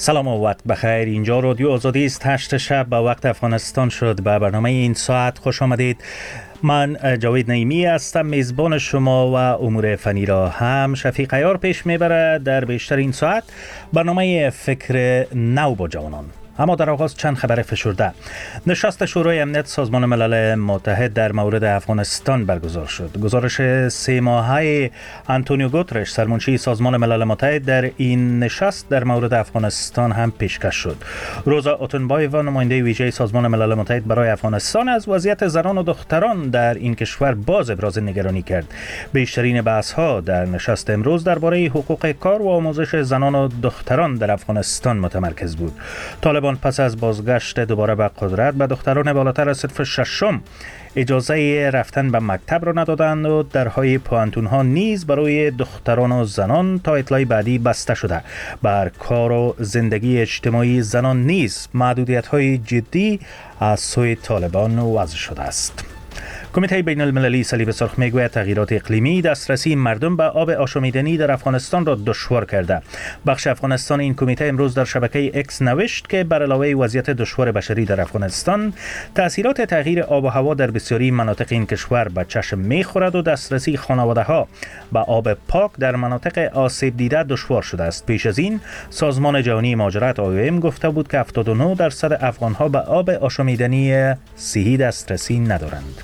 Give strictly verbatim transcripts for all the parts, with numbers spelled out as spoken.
سلام و وقت بخیر. اینجا رادیو آزادی است. هشت شب به وقت افغانستان شد. به برنامه این ساعت خوش آمدید. من جاوید نعیمی هستم، میزبان شما و امور فنی را هم شفیق عیار پیش میبره در بیشتر این ساعت برنامه فکر نو با جوانان. اما در آغاز چند خبر فشرده. نشست شورای امنیت سازمان ملل متحد در مورد افغانستان برگزار شد. گزارش سه ماهه آنتونیو گوترش سرمنشی سازمان ملل متحد در این نشست در مورد افغانستان هم پیشکش شد. روزا اوتنبایوا نماینده ویژه سازمان ملل متحد برای افغانستان از وضعیت زنان و دختران در این کشور باز ابراز نگرانی کرد. بیشترین بحث ها در نشست امروز درباره حقوق کار و آموزش زنان و دختران در افغانستان متمرکز بود. طالبان پس از بازگشت دوباره به قدرت به دختران بالاتر از صنف ششم اجازه رفتن به مکتب را ندادند و درهای پوانتون ها نیز برای دختران و زنان تا اطلاع بعدی بسته شده. بر کار و زندگی اجتماعی زنان نیز محدودیت های جدی از سوی طالبان وضع شده است. کمیته بین المللی صلیب سرخ میگوید تغییرات اقلیمی دسترسی مردم به آب آشامیدنی در افغانستان را دشوار کرده. بخش افغانستان این کمیته امروز در شبکه اکس نوشت که بر علاوه وضعیت دشوار بشری در افغانستان، تاثیرات تغییر آب و هوا در بسیاری مناطق این کشور به چشم میخورد و دسترسی خانواده ها به آب پاک در مناطق آسیب دیده دشوار شده است. پیش از این سازمان جهانی مهاجرت آی او ام گفته بود که هفتاد و نه درصد افغان ها به آب آشامیدنی صحی دسترسی ندارند.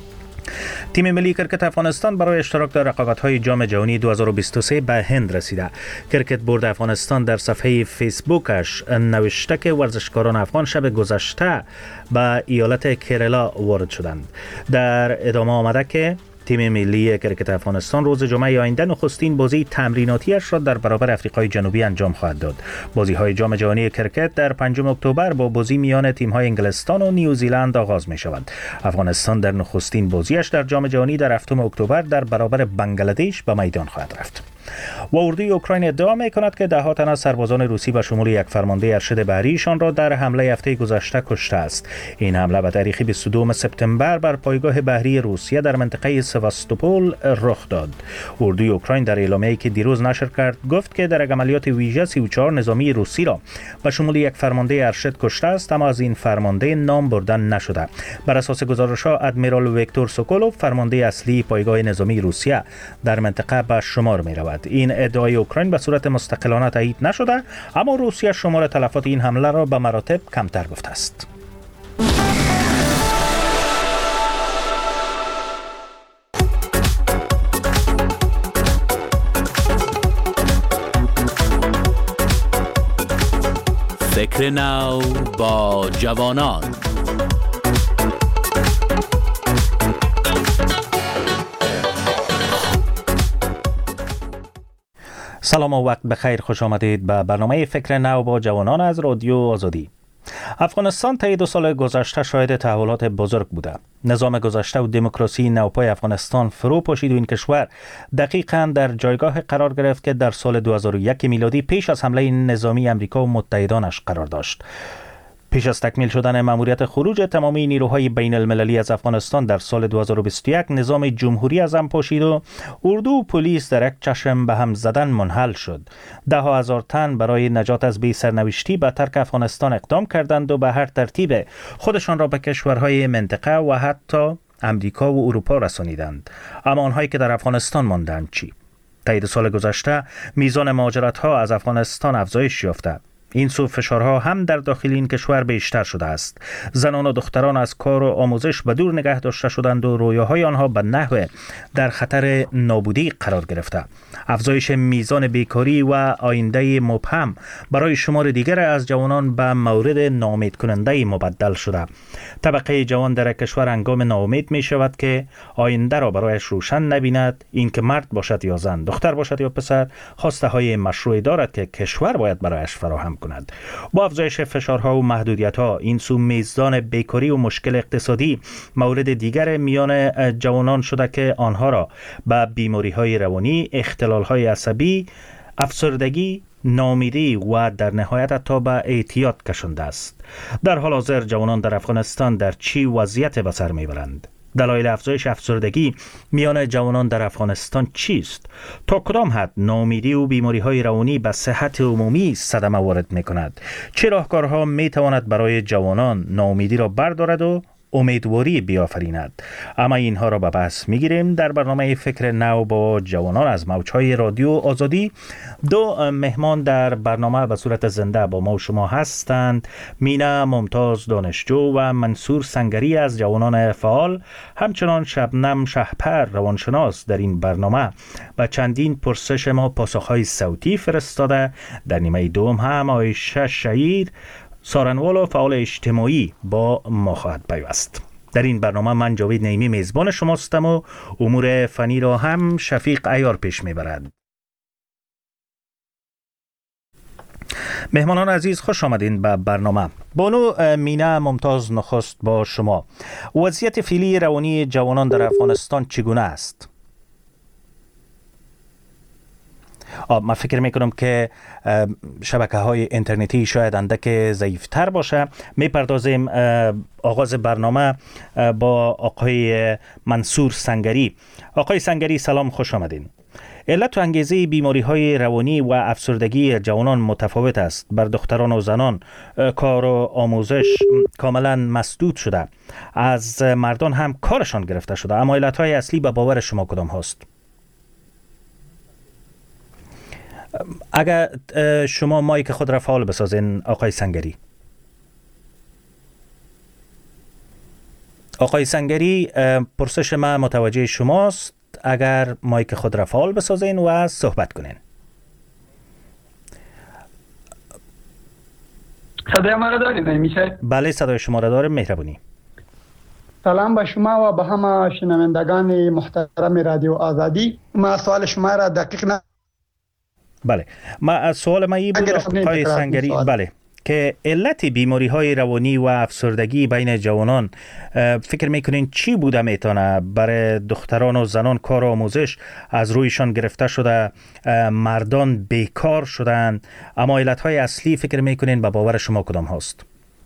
تیم ملی کرکت افغانستان برای اشتراک در رقابت‌های جام جهانی دو هزار و بیست و سه به هند رسیده. کرکت بورد افغانستان در صفحه فیسبوکش نوشته که ورزشکاران افغان شب گذشته به ایالت کرالا وارد شدند. در ادامه آمده که تیم ملی کرکت افغانستان روز جمعه آینده نخستین بازی تمریناتیش را در برابر آفریقای جنوبی انجام خواهد داد. بازی‌های جام جهانی کرکت در پنجم اکتبر با بازی میان تیم‌های انگلستان و نیوزیلند آغاز می‌شود. افغانستان در نخستین بازیش در جام جهانی در هفتم اکتبر در برابر بنگلادش به میدان خواهد رفت. و اردوی اوکراین ادعا می‌کند که ده ها تن از سربازان روسی به شمول یک فرمانده ارشد بحریشان را در حمله هفته گذشته کشته است. این حمله به تاریخ بیست و دوم سپتامبر بر پایگاه بحری روسیه در منطقه سواستوپول رخ داد. اردوی اوکراین در اعلامیه‌ای که دیروز نشر کرد گفت که در عملیات ویژه سی و چهار نظامی روسی را به شمول یک فرمانده ارشد کشته است، اما از این فرمانده نام بردن نشده. بر اساس گزارش‌ها ادمیرال ویکتور سوکولوف فرمانده اصلی پایگاه نظامی روسیه در منطقه به شمار می‌رود. این ادعای اوکراین به صورت مستقلانه تایید نشده، اما روسیه شمار تلفات این حمله را به مراتب کمتر گفته است. فکر نو با جوانان. سلام و وقت بخیر. خوش آمدید به برنامه فکر نو با جوانان از رادیو آزادی. افغانستان طی دو سال گذشته شاهد تحولات بزرگ بوده. نظام گذشته و دموکراسی نوپای افغانستان فرو پاشید و این کشور دقیقاً در جایگاه قرار گرفت که در سال دو هزار و یک میلادی پیش از حمله نظامی امریکا و متحدانش قرار داشت. پیش از تکمیل شدن مأموریت خروج تمامی نیروهای بین المللی از افغانستان در سال دو هزار و بیست و یک نظام جمهوری از هم پاشید و اردو و پلیس در یک چشم به هم زدن منحل شد. ده ها هزار تن برای نجات از بی سرنوشتی به ترک افغانستان اقدام کردند و به هر ترتیب خودشان را به کشورهای منطقه و حتی امریکا و اروپا رسانیدند. اما آنهایی که در افغانستان ماندند چی؟ طی دو سال گذشته میزان مهاجرت‌ها از افغانستان افزایش یافته. این سو فشارها هم در داخل این کشور بیشتر شده است. زنان و دختران از کار و آموزش به دور نگه داشته شدند و رویاهای آنها به نحو در خطر نابودی قرار گرفته. افزایش میزان بیکاری و آینده مبهم برای شمار دیگر از جوانان به مورد ناامید کننده مبدل شده. طبقه جوان در کشور هنگام ناامید می شود که آینده را برایش روشن نبیند. این که مرد باشد یا زن، دختر باشد یا پسر، خواسته های مشروعی دارد که کشور باید برایش فراهم کند. با افزایش فشارها و محدودیت‌ها این سو میزان بیکاری و مشکل اقتصادی مورد دیگر میان جوانان شده که آنها را به بیماری‌های روانی، اختلال‌های عصبی، افسردگی، ناامیدی و در نهایت حتی به اعتیاد کشانده است. در حال حاضر جوانان در افغانستان در چی وضعیت به سر میبرند؟ دلایل افزایش افسردگی میان جوانان در افغانستان چیست؟ تا کدام حد ناامیدی و بیماری‌های روانی به صحت عمومی صدمه وارد می‌کند؟ چه راهکارها می‌تواند برای جوانان ناامیدی را بردارد و امیدواری بیافریند؟ اما اینها را به بحث میگیریم در برنامه فکر نو با جوانان از موجهای رادیو آزادی. دو مهمان در برنامه به صورت زنده با ما و شما هستند: مینا ممتاز دانشجو و منصور سنگری از جوانان فعال، همچنان شبنم شهپر روانشناس در این برنامه و چندین پرسش ما پاسخهای صوتی فرستاده. در نیمه دوم هم عایشه شهیر سارنوال و فعال اجتماعی با ما خواهد پیوست. در این برنامه من جاوید نعیمی میزبان شماستم و امور فنی را هم شفیق عیار پیش میبرد. مهمانان عزیز، خوش آمدین به برنامه. بانو مینا ممتاز، نخست با شما. وضعیت فعلی روانی جوانان در افغانستان چگونه است؟ من فکر میکنم که شبکه های اینترنتی شاید اندک ضعیفتر باشه. میپردازیم آغاز برنامه با آقای منصور سنگری. آقای سنگری سلام، خوش آمدین. علت و انگیزه بیماری های روانی و افسردگی جوانان متفاوت است. بر دختران و زنان کار و آموزش کاملا مسدود شده، از مردان هم کارشان گرفته شده. اما علت های اصلی به باور شما کدام هست؟ اگر شما مایک خود را فعال بسازین آقای سنگری. آقای سنگری، پرسش ما متوجه شماست. اگر مایک خود را فعال بسازین و صحبت کنین. صدای ما را دارید نمیشه؟ بله، صدای شما را داریم. مهربونی. سلام به شما و به همه شنوندگان محترم رادیو آزادی. ما سوال شما را دقیق نه بله، ما سوال ما ای بود آقای سنگری، بله، که علت بیماری های روانی و افسردگی بین جوانان فکر میکنین چی بوده میتونه؟ برای دختران و زنان کار و آموزش از رویشان گرفته شده، مردان بیکار شدن، اما علت های اصلی فکر میکنین به باور شما کدام هست؟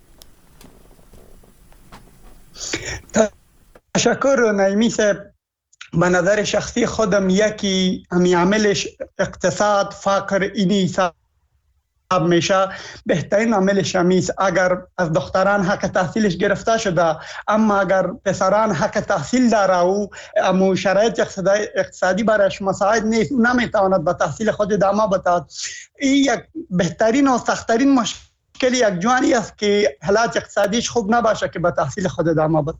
تشکر نعیمی صاحب. به نظر شخصی خودم یکی همی عاملش اقتصاد، فقر اینی حساب میشه. بهترین عاملش همیست. اگر از دختران حق تحصیلش گرفته شده، اما اگر پسران حق تحصیل داره و اما شرایط اقتصادی برایش مساعد نیست، نمیتواند به تحصیل خود ادامه بده. این یک بهترین و سختترین مشکل یک جوانی است که حالت اقتصادیش خوب نباشه که به تحصیل خود ادامه بده.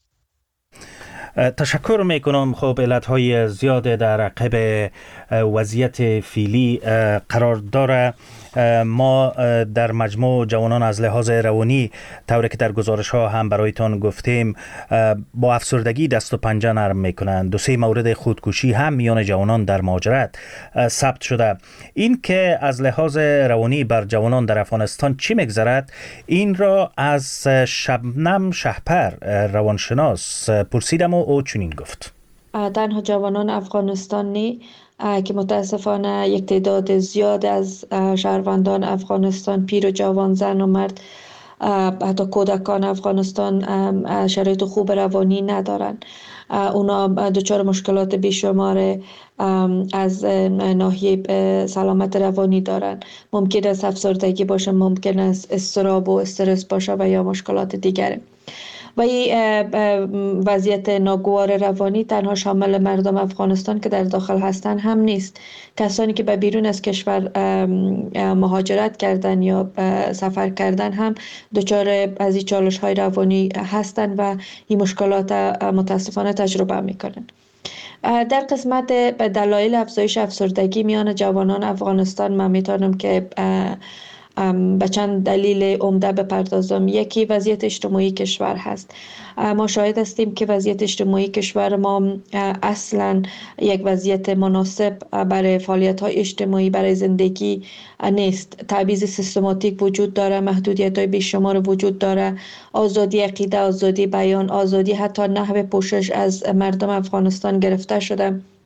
تشکر میکنم. خب علتهای زیاد در عقب وضعیت فعلی قرار داره. ما در مجموع جوانان از لحاظ روانی، طوری که در گزارش ها هم برایتان گفتیم، با افسردگی دست و پنجه نرم میکنند. دو سه مورد خودکشی هم میان جوانان در مهاجرت ثبت شده. این که از لحاظ روانی بر جوانان در افغانستان چی میگذرد، این را از شبنم شهپر روانشناس پرسیدم و او چنین گفت: تنها جوانان افغانستانی که متاسفانه یک تعداد زیاد از شهروندان افغانستان، پیر و جوان، زن و مرد، حتی کودکان افغانستان شرایط خوب روانی ندارن. اونا دچار مشکلات بیشمار از ناحیه سلامت روانی دارن. ممکن است افسردگی باشه، ممکن است اضطراب و استرس باشه و یا مشکلات دیگره. و این وضعیت ناگوار روانی تنها شامل مردم افغانستان که در داخل هستن هم نیست. کسانی که به بیرون از کشور مهاجرت کردن یا سفر کردن هم دچار از این چالش های روانی هستن و این مشکلات متاسفانه تجربه میکنن. در قسمت دلایل افزایش افسردگی میان جوانان افغانستان من میتونم که به چند دلیل عمده بپردازم. یکی وضعیت اجتماعی کشور هست. ما شاهد هستیم که وضعیت اجتماعی کشور ما اصلا یک وضعیت مناسب برای فعالیت‌های اجتماعی، برای زندگی نیست. تبعیض سیستماتیک وجود داره، محدودیت‌های بیشمار وجود داره، آزادی عقیده، آزادی بیان، آزادی حتی نحو پوشش از مردم افغانستان گرفته شده.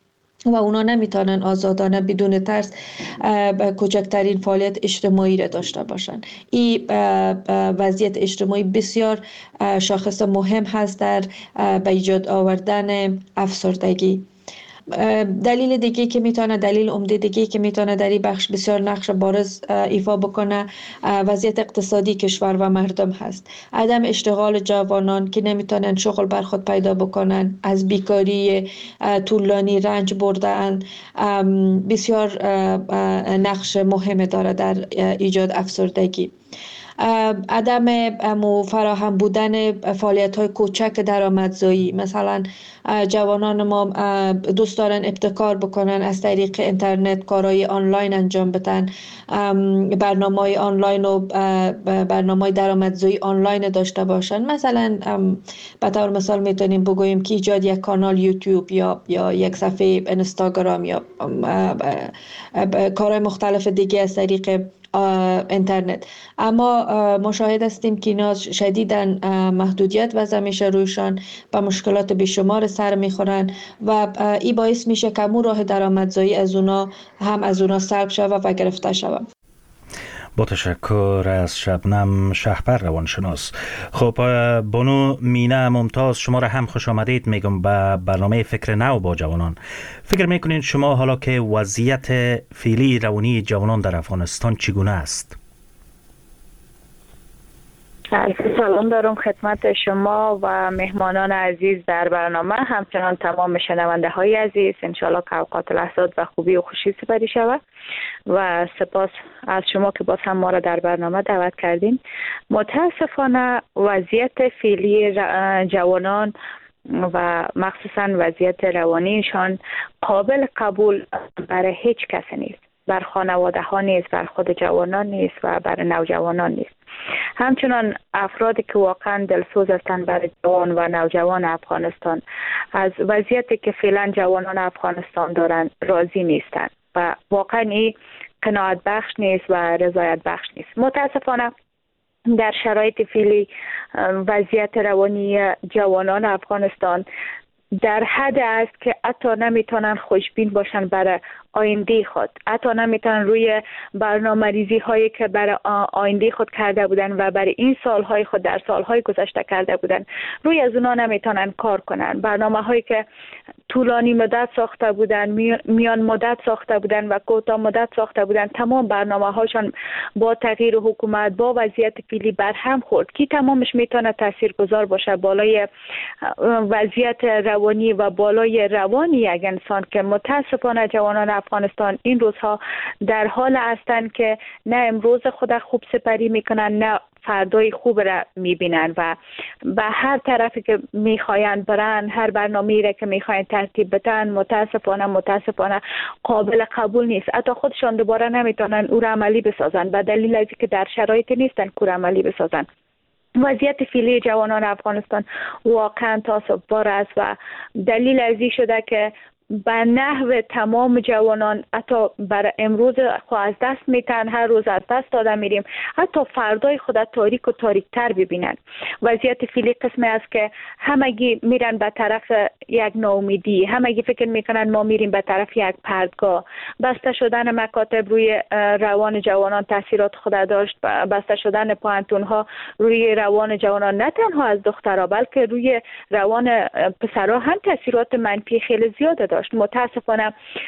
و اونا نمیتونن آزادانه بدون ترس کوچکترین فعالیت اجتماعی را داشته باشن. این وضعیت اجتماعی بسیار شاخص مهم هست در به ایجاد آوردن افسردگی. دلیل دیگه که میتونه دلیل عمده دیگه که میتونه در این بخش بسیار نقش بارز ایفا بکنه وضعیت اقتصادی کشور و مردم هست. عدم اشتغال جوانان که نمیتونن شغل بر خود پیدا بکنن، از بیکاری طولانی رنج بردن، بسیار نقش مهم داره در ایجاد افسردگی. عدم فراهم بودن فعالیت‌های کوچک درآمدزایی، مثلا جوانان ما دوست دارن ابتکار بکنن، از طریق اینترنت کارهای آنلاین انجام بدن، برنامه‌های آنلاین و برنامه‌های درآمدزایی آنلاین داشته باشن. مثلا به طور مثال میتونیم بگوییم که ایجاد یک کانال یوتیوب یا یا یک صفحه اینستاگرام یا کارهای مختلف دیگه از طریق اینترنت. اما مشاهد هستیم که اینا شدیداً محدودیت وضع میشه رویشان، با مشکلات بیشمار سر میخورن و این باعث میشه که امون راه درآمدزایی از اونا هم از اونا سلب شود و گرفته شود. با تشکر از شبنم شهپر روانشناس. خب بانو مینه ممتاز، شما را هم خوش آمدید میگم به برنامه فکر نو با جوانان. فکر میکنید شما حالا که وضعیت فعلی روانی جوانان در افغانستان چگونه است؟ سلام دارم خدمت شما و مهمانان عزیز در برنامه، همچنان تمام شنونده های عزیز. انشاءالله که اوقات لحظات و خوبی و خوشی سپری شود و سپاس از شما که باز هم ما را در برنامه دعوت کردین. متاسفانه وضعیت فعلی جوانان و مخصوصا وضعیت روانیشان قابل قبول برای هیچ کسی نیست، بر خانواده ها نیست، بر خود جوانان نیست و بر نوجوانان نیست. همچنان افرادی که واقعا دلسوز هستند برای جوان و نوجوان افغانستان از وضعیتی که فعلا جوانان افغانستان دارند راضی نیستند و واقعا این قناعت بخش نیست و رضایت بخش نیست. متاسفانه در شرایط فعلی وضعیت روانی جوانان افغانستان در حد است که حتی نمیتونن خوشبین باشن برای آینده خود، حتی نمیتونن روی برنامه ریزی هایی که برای آینده خود کرده بودن و برای این سالهای خود در سالهای گذشته کرده بودن روی از اونا نمیتونن کار کنن. برنامه هایی که طولانی مدت ساخته بودن، میان مدت ساخته بودن و کوتاه مدت ساخته بودن، تمام برنامه هاشون با تغییر حکومت با وضعیت فعلی برهم خورد که تمامش میتونه تاثیرگذار باشه بالای وضعیت روانی و بالای روانی یک انسان که متاسفانه جوانان افغانستان این روزها در حال هستند که نه امروز خود خوب سپری میکنن نه فردای خوب را میبینن و به هر طرفی که میخواین برن، هر برنامه‌ای را که میخواین ترتیب بدن متاسفانه متاسفانه قابل قبول نیست. حتی خودشان دوباره نمیتونن او را عملی بسازن به دلیل از اینکه در شرایطی نیستن که عملی بسازن. وضعیت فعلی جوانان افغانستان واقعا تاسف‌بار است و دلیل از این شده که به نحو تمام جوانان حتی بر امروز خود از دست میتن، هر روز از دست داده میریم، حتی فردای خود تاریک و تاریک تر ببینن. وضعیت فعلی قسمی است که همگی میرن به طرف یک ناامیدی، همگی فکر میکنن ما میریم به طرف یک پردگاه. بسته شدن مکاتب روی روان جوانان تاثیرات خود داشت، بسته شدن پوهنتون ها روی روان جوانان نه تنها از دخترها بلکه روی روان پسرها هم تاثیرات منفی خیلی زیاد داشت. متاسفانه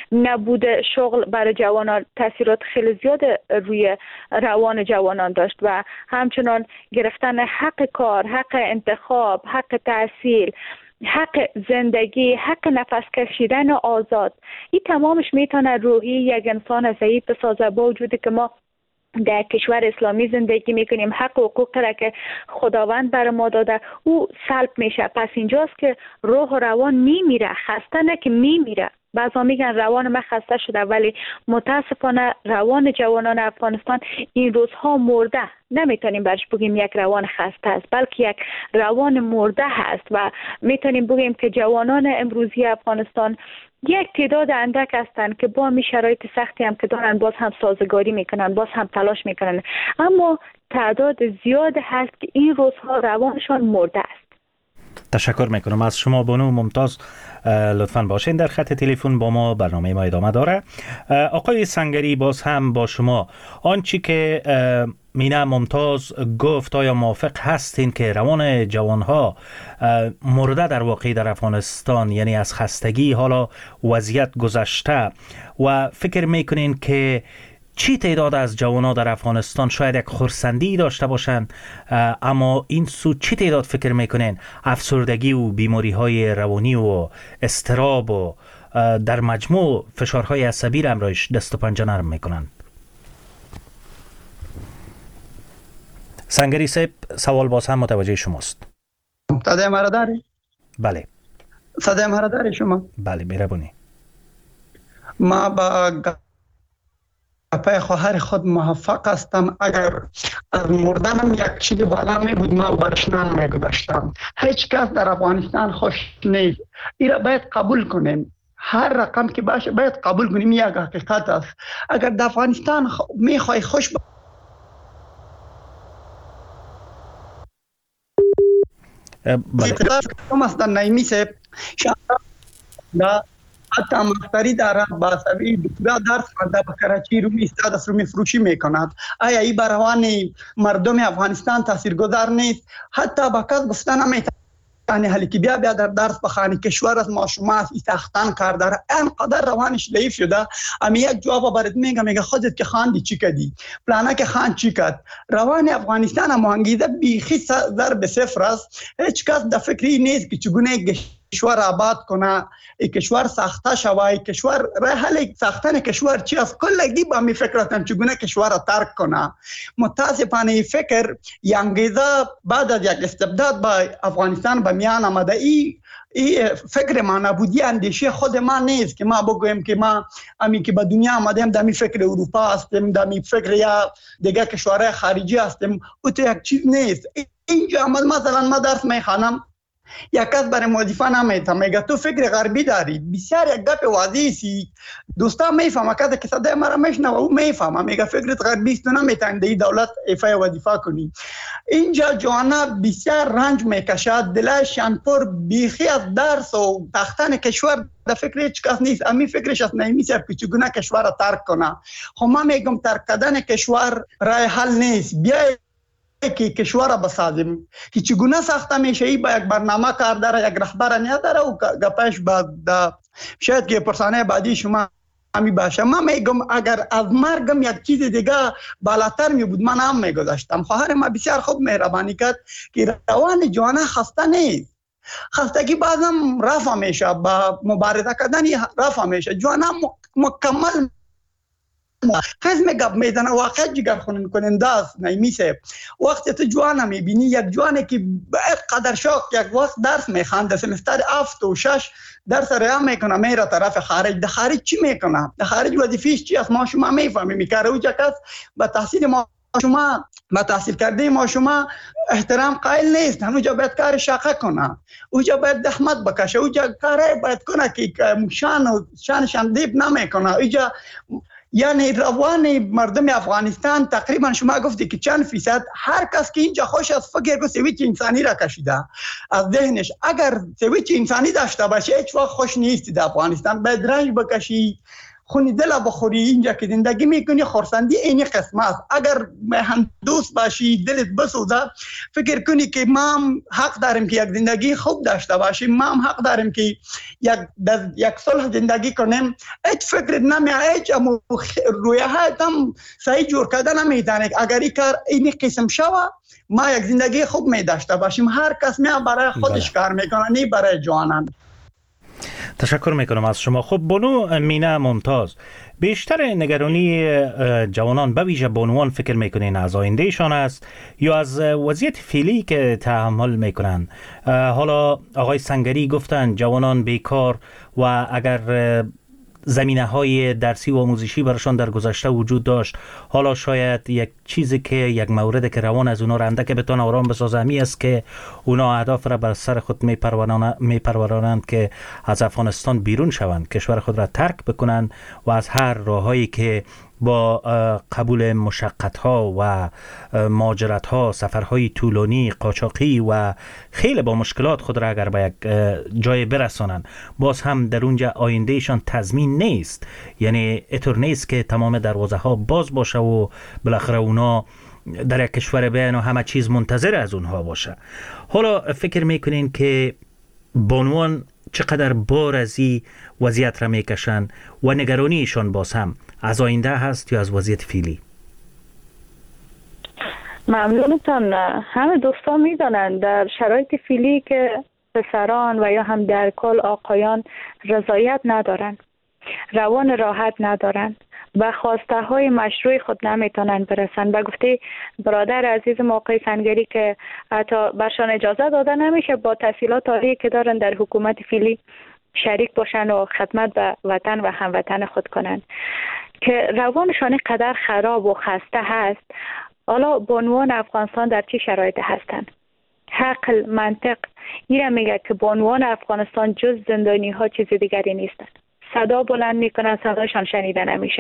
نبود شغل برای جوانان تاثیرات خیلی زیاد روی روان جوانان داشت و همچنان گرفتن حق کار، حق انتخاب، حق تحصیل، حق زندگی، حق نفس کشیدن آزاد، این تمامش میتونه روحی یک انسان ضعیف بسازه. با وجودی که ما در کشور اسلامی زندگی میکنیم، حق و حقوق را که خداوند بر ما داده او سلب میشه. پس اینجاست که روح و روان میمیره، خسته نه که میمیره. بعضا میگن روان من خسته شده، ولی متاسفانه روان جوانان افغانستان این روزها مرده. نمیتونیم برش بگیم یک روان خسته است، بلکه یک روان مرده هست و میتونیم بگیم که جوانان امروزی افغانستان یک تعداد اندک هستند که با می شرایط سختی هم که دارن باز هم سازگاری میکنن، باز هم تلاش میکنن، اما تعداد زیاد هست که این روزها روانشان مرده است. تشکر میکنم از شما بانو ممتاز. لطفاً باشین در خط تلفن با ما، برنامه ما ادامه داره. آقای سنگری، باز هم با شما آنچه که مینا ممتاز گفت آیا موافق هستین که روان جوانها مرده در واقع در افغانستان، یعنی از خستگی حالا وضعیت گذشته، و فکر میکنین که چی تعداد از جوانان در افغانستان شاید یک خرسندی داشته باشند، اما این سو چی تعداد فکر میکنین افسردگی و بیماری های روانی و اضطراب و در مجموع فشارهای عصبی را امرایش دست و پنجه نرم میکنن؟ سنگری صاحب، سوال باز هم متوجه شماست. صدای مرا داری؟ بله. صدای مرا داری شما؟ بله، مهربانی. ما با گپای خواهر خود موافق هستم. اگر از مردنم یک چیز بالا می بود ما برشنان می گذاشتم. هیچ کس در افغانستان خوش نیست. این را باید قبول کنیم. هر رقم که باشه باید قبول کنیم، یک حقیقت است. اگر در افغانستان خ... می خواهی خوش با... بله. کم است در نایمی صاحب شاید حتی مفتری دارد با سوی دکترا درس خورده به کراچی رومی استاد است، رومی فروشی میکند. آیا این بر روان مردم افغانستان تاثیرگذار نیست؟ حتی با کس گفتن نمیتوانی حالی که بیا بیا در درس بخوانی، کشور از معشومه است، این سختان کار داره، اینقدر روانش ضعیف شده. اما یک جواب برات میگم، میگه خودت که خواندی چی کردی، فلانه که خواند چی کرد. روان افغانستان هم انگیزه بیخی ضرب صفر است. هیچ کس در فکری نیست که چگونه کشور آباد کنه، ای کشور ساخته شوه، ای کشور راه حل ساختن کشور چی است، کلگی با می فکر هستن چگونه کشور را ترک کنه. متاسفانه این فکر یا انگیزه بعد از یک استبداد با افغانستان به میان آمده. ای این فکر ما نبودی اندیشه خود ما نیست که ما بگویم که ما امی که به دنیا آمدیم دمی فکر اروپا هستیم، دمی فکر یا دیگه کشورهای خارجی هستیم. او تو یک چیز نیست. اینجا مثلا ما درس میخوانم، یک کس برای موظفه نمیته، میگه تو فکر غربی داری. بسیار یک گپ واضحی سی دوستا میفهمه، کسی که صدای مرا میشنوه او میفهمه، میگه فکرت غربی است، تو نمیتونی در دولت ایفای وظیفه کنی. اینجا جوانا بسیار رنج میکشد، دلشان پر بیخی از درس و تختن کشور در فکر هیچ کس نیست. امی فکرش از نمیشه که چگونه کشور را ترک کنه. خب من میگم ترک کردن کشور راه حل نیست. بیای که کشور را بسازیم که چگونه ساخته میشه، ای با یک برنامه کار داره، یک رهبر نداره و گپش بعد شاید که پرسانه بعدی شما همی باشه. من میگم اگر از مرگم یک چیز دیگه بالاتر می بود من هم میگذاشتم. خواهر ما بسیار خوب مهربانی کرد که روان جوانه خسته نیست. خستگی بعضم رفع میشه، با مبارزه کردن رفع میشه. جوانه مکمل خزم گپ میزنه، واقعا جگر خونین کننده است. نمیشه وقتی تو جوانه میبینی، یک جوانه که به قدر شوق یک وقت درس میخوانده، سمستر هفت و شش درس ریا میکنه، میره طرف خارج. در خارج چی میکنه؟ در خارج وظیفه‌اش چی است؟ ما شما میفهمیم. میکاره اوجا کس به تحصیل ما شما با تحصیل کرده ما شما احترام قائل نیست. همونجا باید کار شاقه کنه، اوجا باید زحمت بکشه، اوجا کار باید کنه که شان و شان شندیب نمیکنه. اوجا یعنی روان مردم افغانستان تقریبا شما گفتی که چند فیصد، هر کس که اینجا خوش از فکر کو سویچ انسانی را کشیده از ذهنش. اگر سویچ انسانی داشته باشه هیچ وقت خوش نیستی در افغانستان. باید رنج بکشی، خونی دل بخوری. اینجا که زندگی میکنی خورسندی اینی قسم است. اگر هم دوست باشی، دلت بسوزه، فکر کنی که ما هم حق داریم که یک زندگی خوب داشته باشیم، ما هم حق داریم که یک یک صلح زندگی کنیم. هیچ فکر نمیاد، هیچ رویه هم صحیح جور کردن نمیتونه. اگر این کار اینی قسم شوه ما یک زندگی خوب می داشته باشیم. هر کس می برای خودش کار میکنه، نه برای جوانان. تشکر میکنم از شما. خب بانو مینا ممتاز، بیشتر نگرانی جوانان به ویژه بانوان فکر میکنین از آیندهشان است یا از وضعیت فعلی که تحمل میکنن؟ حالا آقای سنگری گفتن جوانان بیکار و اگر زمینه های درسی و آموزشی براشان در گذشته وجود داشت، حالا شاید یک چیزی که یک مورد که روان از اونا رنده که بتونه آرام بسازه همی است که اونا اهداف را بر سر خود میپرورانند که از افغانستان بیرون شوند، کشور خود را ترک بکنند و از هر راههایی که با قبول مشقت‌ها و مهاجرت‌ها، سفرهای طولانی، قاچاقی و خیلی با مشکلات خود را اگر به یک جای برسانند، باز هم در اونجا آیندهشان تضمین نیست. یعنی اینطور نیست که تمام دروازه ها باز باشه و بالاخره اونا در یک کشور بیان و همه چیز منتظر از اونها باشه. حالا فکر میکنین که بانوان چقدر بار از این وضعیت را میکشن و نگرانیشان باز هم از آینده هست یا از وضعیت فعلی؟ ممنونتان. همه دوستان میدانند در شرایط فعلی که پسران و یا هم در کل آقایان رضایت ندارند، روان راحت ندارند و خواسته های مشروع خود نمیتونند برسند. و گفته برادر عزیز موقع سنگری که حتی برشان اجازه داده نمیشه با تحصیلات عالی که دارن در حکومت فعلی شریک باشن و خدمت به وطن و هموطن خود کنند، که روانشان قدر خراب و خسته هست. حالا بانوان افغانستان در چه شرایط هستند؟ عقل، منطق ایره میگه که بانوان افغانستان جز زندانی ها چیز دیگری نیستند. صدا بلند میکنن، صدایشان شنیده نمیشه.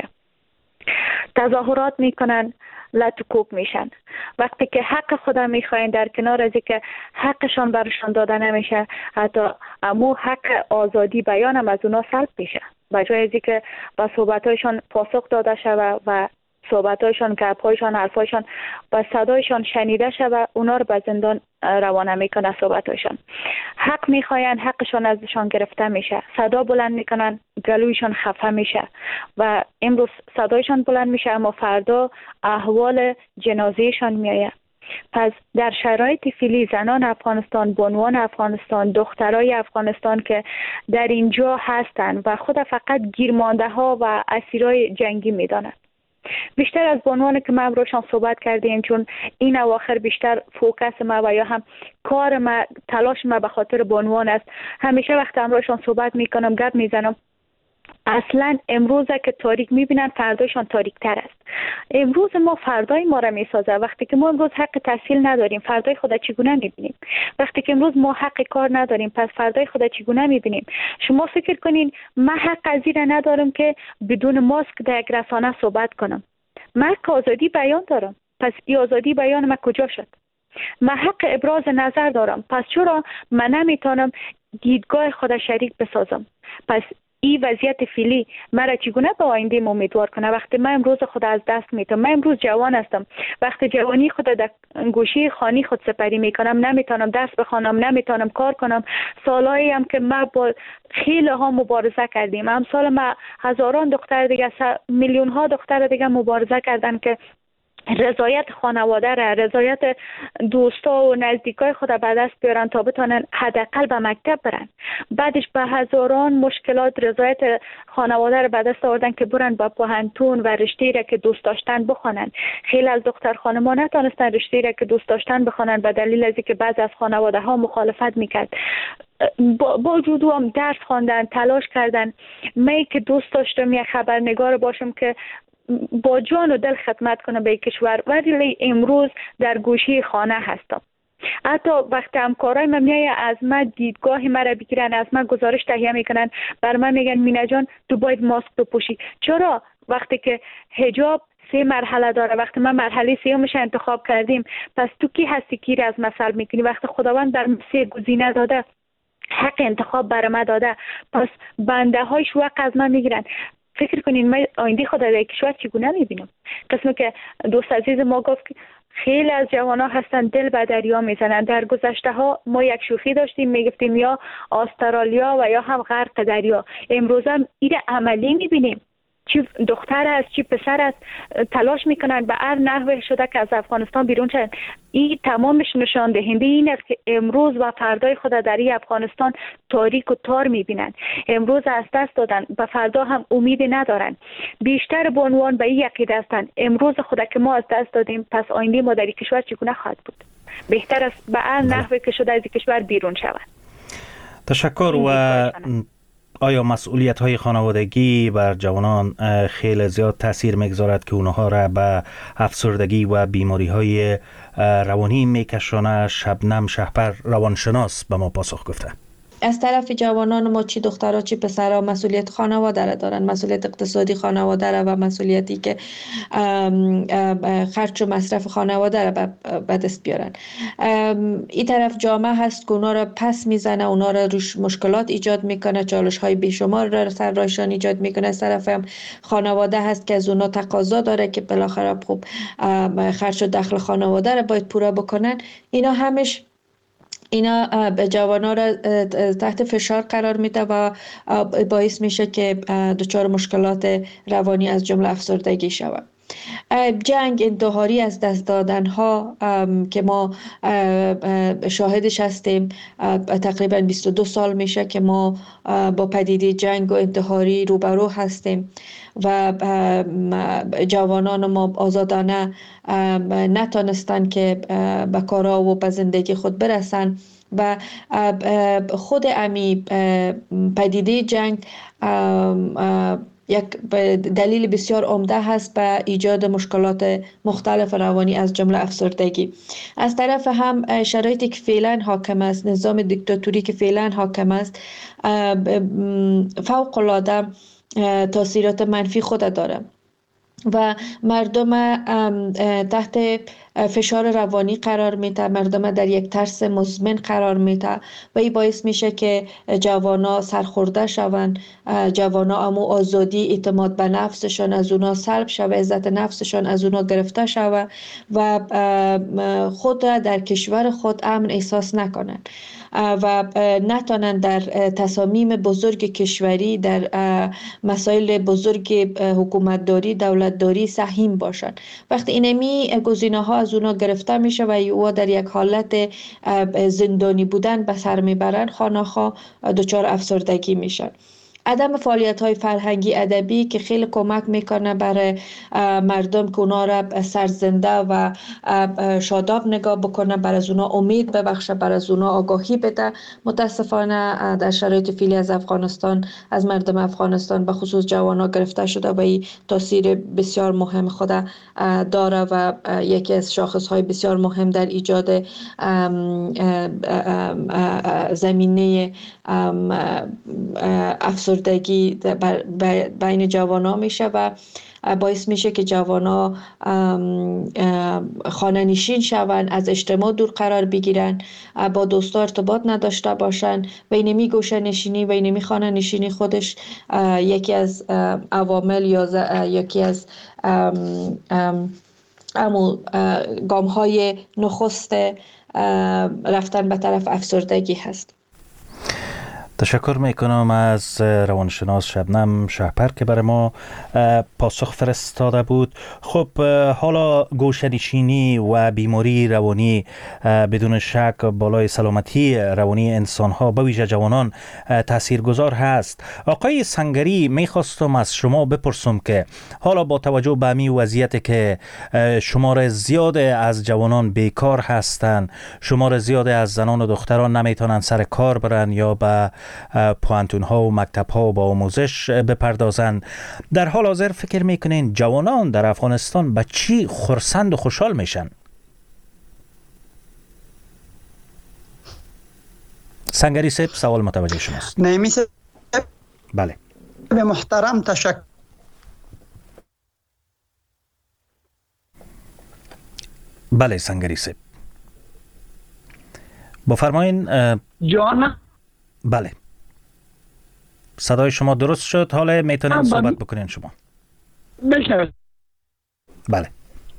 تظاهرات میکنن، لط و کوب میشن. وقتی که حق خودم میخواین، در کنار از که حقشان برشان داده نمیشه، حتی امو حق آزادی بیان هم از اونا سلب میشه. بجای از که با صحبتایشان پاسخ داده شود و صحبتایشان، گپهایشان، حرفایشان با صدایشان شنیده شود، اونا رو به زندان روانه میکنه. صحبتایشان حق میخواین، حقشان ازشان گرفته میشه. صدا بلند میکنن، گلویشان خفه میشه و امروز صدایشان بلند میشه اما فردا احوال جنازهشان میایه. پس در شرایط فعلی زنان افغانستان، بانوان افغانستان، دخترای افغانستان که در اینجا هستند و خود فقط گیرمانده ها و اسیرای جنگی میدانند. بیشتر از بانوانی که ما روشان صحبت کردیم، چون این اواخر بیشتر فوکس ما و یا هم کار ما، تلاش ما به خاطر بانوان است، همیشه وقت امروشان صحبت میکنم، گپ میزنم. اصلا امروزه که تاریک میبینن، فردایشان تاریک تر است. امروز ما فردای ما را میسازه. وقتی که ما امروز حق تحصیل نداریم، فردای خود چگونه میبینیم؟ وقتی که امروز ما حق کار نداریم، پس فردای خود چگونه میبینیم؟ شما فکر کنین من حق از این ندارم که بدون ماسک در یک رسانه صحبت کنم. من حق آزادی بیان دارم، پس این آزادی بیان من کجا شد؟ من حق ابراز نظر دارم، پس چرا من نمیتونم دیدگاه خود شریک بسازم؟ پس این وضعیت فعلی مرا چگونه به آینده امیدوار کنه؟ وقتی من امروز خود از دست میتونم، من امروز جوان هستم، وقتی جوانی خود در گوشه خانی خود سپری میکنم، نمیتونم درس بخوانم، نمیتونم کار کنم. سالایی هم که ما با خیلی ها مبارزه کردیم، امثال ما هزاران دختر دیگه، میلیون ها دختر دیگه مبارزه کردن که رضایت خانواده را، رضایت دوستا و نزدیکای خود به دست بیارن تا بتونن حداقل به مکتب برن. بعدش به هزاران مشکلات رضایت خانواده را به دست آوردن که برن با پوهنتون و رشته‌ای را که دوست داشتن بخونن. خیلی از دختر خانم‌ها نتونستن رشته‌ای را که دوست داشتن بخونن به دلیل از اینکه بعضی از خانواده ها مخالفت میکرد. با, با وجود هم درس خواندن، تلاش کردن. من که دوست داشتم یک خبرنگار باشم که با جان و دل خدمت کنم به کشور، ولی امروز در گوشه خانه هستم. حتی وقتی همکارای من میای از من دیدگاه مرا بگیرن، از من گزارش تهیه میکنن، بر من میگن مینا جان تو باید ماسک بپوشی. چرا؟ وقتی که حجاب سه مرحله داره، وقتی من مرحله سومش انتخاب کردیم، پس تو کی هستی کی از مثل میکنی؟ وقتی خداوند در سه گزینه داده، حق انتخاب بر ما داده، پس بنده هایش وقت از من میگیرن. فکر کنین من آینده خود در کشور چگونه میبینم؟ قسمی که دوست عزیز ما گفت که خیلی از جوان ها هستن دل به دریا میزنن. در گذشته ها ما یک شوخی داشتیم، میگفتیم یا استرالیا و یا هم غرق دریا. امروز هم این عملی میبینیم. چی دختر است چی پسر است تلاش میکنن به هر نحوه شده که از افغانستان بیرون شدن. این تمامش نشان دهنده این است که امروز و فردای خود در این افغانستان تاریک و تار میبینن. امروز از دست دادن، به فردا هم امیدی ندارن. بیشتر بانوان به این عقیده هستند امروز خود که ما از دست دادیم، پس آینده ما در این کشور چگونه خواهد بود؟ بهتر است به هر نحوه که شده از این کشور بیرون شود. تشکر. و آیا مسئولیت های خانوادگی بر جوانان خیلی زیاد تاثیر میگذارد که اونها را به افسردگی و بیماری های روانی میکشانه؟ شبنم شهپر روانشناس به ما پاسخ گفته. از طرف جوانان ما چی دخترها چی پسرها مسئولیت خانواده را دارن، مسئولیت اقتصادی خانواده را و مسئولیتی که خرج و مصرف خانواده را به دست بیارن. این طرف جامعه هست که اونا را پس میزنه، اونا را روش مشکلات ایجاد میکنه، چالش های بیشمار را سر رایشان ایجاد میکنه. از طرف هم خانواده هست که از اونا تقاضا داره که بالاخره خوب خرج و دخل خانواده را باید پورا بکنن. اینا همش اینا به جوانان را تحت فشار قرار میده و باعث میشه که دچار مشکلات روانی از جمله افسردگی شود. جنگ، انتحاری از دست دادن ها که ما شاهدش هستیم، تقریبا بیست و دو سال میشه که ما با پدیده جنگ و انتحاری روبرو هستیم و جوانان ما آزادانه نتونستن که به کارها و به زندگی خود برسن و خود امی پدیده جنگ یک دلیل بسیار عمده هست به ایجاد مشکلات مختلف روانی از جمله افسردگی. از طرف هم شرایطی که فعلا حاکم است، نظام دیکتاتوری که فعلا حاکم است، فوق العاده تاثیرات منفی خود داره و مردم تحت فشار روانی قرار میده، مردم در یک ترس مزمن قرار میده و این باعث میشه که جوانا سرخورده شوند، جوانا امو آزادی، اعتماد به نفسشان از اونا سلب شوه، عزت نفسشان از اونا گرفته شوه و خود را در کشور خود امن احساس نکنن و نتونن در تصامیم بزرگ کشوری، در مسائل بزرگ حکومتداری، دولتداری سهیم باشن. وقتی اینمی گزینه ها از اونا گرفته میشه و او در یک حالت زندانی بودن به سر میبرن، خانه‌ها دچار افسردگی میشن. عدم فعالیت های فرهنگی ادبی که خیلی کمک میکنه برای مردم که اونا را سرزنده و شاداب نگاه بکنه، برای از اونا امید ببخشه، برای از اونا آگاهی بده. متاسفانه در شرایط فعلی از افغانستان، از مردم افغانستان به خصوص جوانا گرفته شده و این تاثیر بسیار مهم خود داره و یکی از شاخص های بسیار مهم در ایجاد زمینه افسردگی بین جوانا میشه و باعث میشه که جوانا خانه نشین شون، از اجتماع دور قرار بگیرن، با دوستا ارتباط نداشته باشن و اینمی گوشه نشینی و اینمی خانه نشینی خودش یکی از عوامل یا یکی از امو گام های نخست رفتن به طرف افسردگی هست. تشکر میکنم از روانشناس شبنم شهپر که برای ما پاسخ فرستاده بود. خب حالا گوشه‌نشینی و بیماری روانی بدون شک بالای سلامتی روانی انسان ها به ویژه جوانان تاثیرگذار هست. آقای سنگری، میخواستم از شما بپرسم که حالا با توجه به همین وضعیت که شمار زیاد از جوانان بیکار هستند، شمار زیاد از زنان و دختران نمیتونن سر کار برن یا به پوانتون ها و مکتب ها با آموزش بپردازن، در حال حاضر فکر میکنین جوانان در افغانستان به چی خرسند و خوشحال میشن؟ سنگری صاحب، سوال متوجه شماست. نعیمی صاحب، بله به محترم تشکر. بله سنگری صاحب بفرمایین. جان بله صدای شما درست شد، حالا میتونین صحبت بکنین شما. بشنوید. بله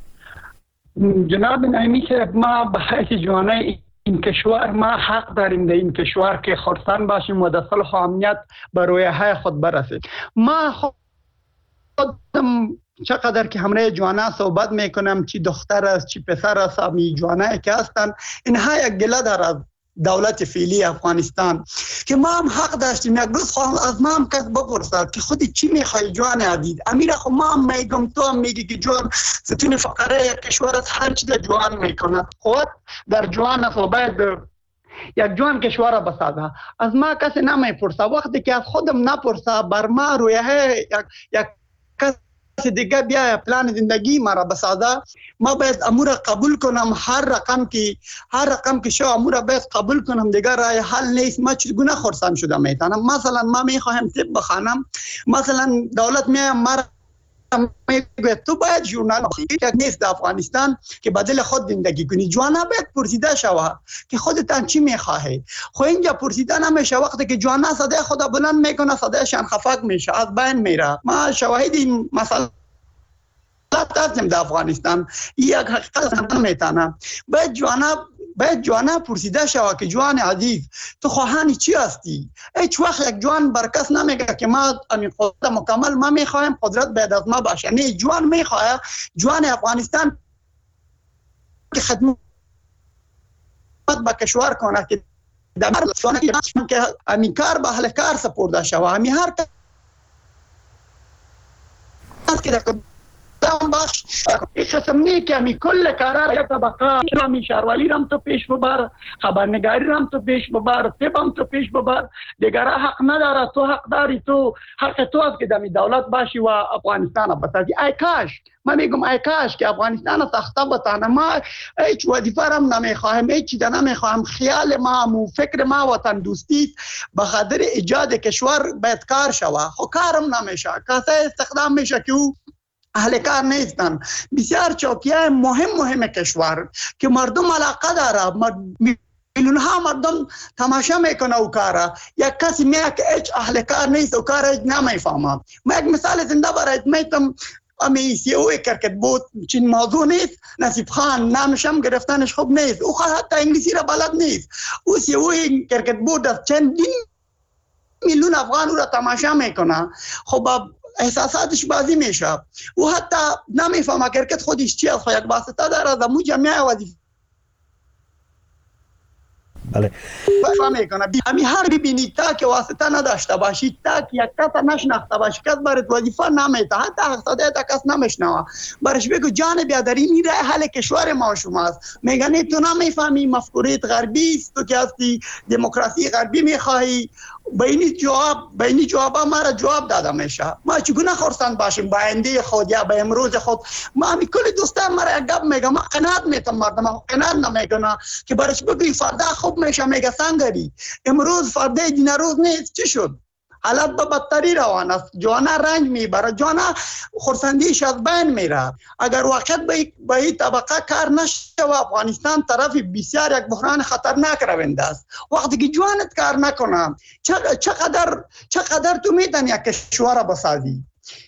جناب نعیمی صاحب، ما به حیث جوانای این کشور ما حق داریم در این کشور که خرسند باشیم و در صلح و امنیت به رویاهای خود برسیم. ما خودم چقدر که همراه جوانا صحبت میکنم، چی دختر است چی پسر است، می جوانایی که هستن، اینها یک گله دارد دولت فعلی افغانستان که ما هم حق داشتیم یک روز خواهم از ما هم کس بپرسد که خودی چی میخوای جوان عزیز. امیر خو ما هم میگم، تو هم میگی که جوان ستون فقره کشور است، هر چی در جوان میکنه. خود در جوان است و باید یک جوان کشور بسازه. از ما کسی نمیپرسه. وقتی که از خودم نپرسه بر ما رویه یک یک کسی دیگه بیا پلان زندگی ما را بسازه، ما باید امور قبول کنم. هر رقم که هر رقم که شو امور باید قبول کنم، دیگه راه حل نیست. ما چگونه خرسند شده میتونم؟ مثلا ما میخوایم طب بخوانم، مثلا دولت میگه ما میگه تو باید ژورنال یک نیست در افغانستان که بدل خود زندگی کنی. جوانا باید پرسیده شوه که خودتان چی میخواهی. خو اینجا پرسیده نمیشه. وقتی که جوانا صدای خدا بلند میکنه صدایشان خفق میشه، از بین میره. ما شواهد این مسئله هستیم در افغانستان. یک حقیقت نمیتونه. باید جوانا باید جوانا پرسیده شوه که جوان عزیز تو خواهانی چی هستی؟ هیچ وقت یک جوان برکس نمیگه که ما امین قدرت مکمل ما میخوایم قدرت باید از ما باشه. نه، جوان میخواه جوان افغانستان که خدمت به کشور کنه، که در که امین کار به اهل کار سپرده شوه. همین هر کس که در دام باش قسم نی که همی کل کارا یک طبقه همی شهرولی رم تو پیش ببر، خبرنگاری رم تو پیش ببر، طبم تو پیش ببر. دیگره حق نداره. تو حق داری. تو حق تو است که دمی دولت باشی و افغانستان بسازی. ای کاش، من میگم ای کاش که افغانستان ساخته بتانه. ما هیچ وظیفه رم نمیخوایم، هیچ چیز نمیخوایم. خیال ما و فکر ما وطن دوستی به خاطر ایجاد کشور باید کار شوه. خو کارم نمیشه. کاسه استخدام میشه که او اهل کار نیستن. بسیار چوکیای مهم مهم کشور که مردم علاقه داره، میلیون ها مردم تماشا میکنه او کاره. یک کسی میگه که هیچ اهل کار نیست و کار هیچ نمیفهمه. من یک مثال زنده برایت میتم. امی سی او کرکت بود چین موضوع نیست. نصیب خان نامشم گرفتنش خوب نیست. او حتی انگلیسی را بلد نیست. او سی او کرکت بود از چندین میلیون افغان او را تماشا میکنه. خب احساساتش بازی میشه. او حتی نمیفهمه کرکت خودش چی است. یک واسطه داره از مو جمعه وظیفه بله فهم میکنه. همین هر ببینید تا که واسطه نداشته باشید، تا که یک کس نشناخته باشید، کس برات وظیفه نمیده، حتی حقصده تا کس نمیشنوه، برش بگو جان بیادری میره حل کشور ما شماست. میگنی تو نمیفهمی مفکوریت غربی است، تو که هستی دموکراسی غربی میخواهی. بینی جواب بینی جوابا ما را جواب داده میشه. ما چگونه خرسند باشیم با آینده خود یا با امروز خود؟ ما می کل دوستان ما را گپ میگم، ما قناعت میتم مردم قناعت نمیکنه که برش بگی فردا خوب میشه. میگه سنگری امروز فردا دین روز نیست. چی شد؟ حالت به بدتری روان است. جوانا رنج میبره، جوانا خرسندیش از بین میره. اگر وقت به این طبقه کار نشه و افغانستان طرف بسیار یک بحران خطرناک رونده است. وقتی که جوانت کار نکنه چقدر چقدر تو میتونی یک کشور بسازی؟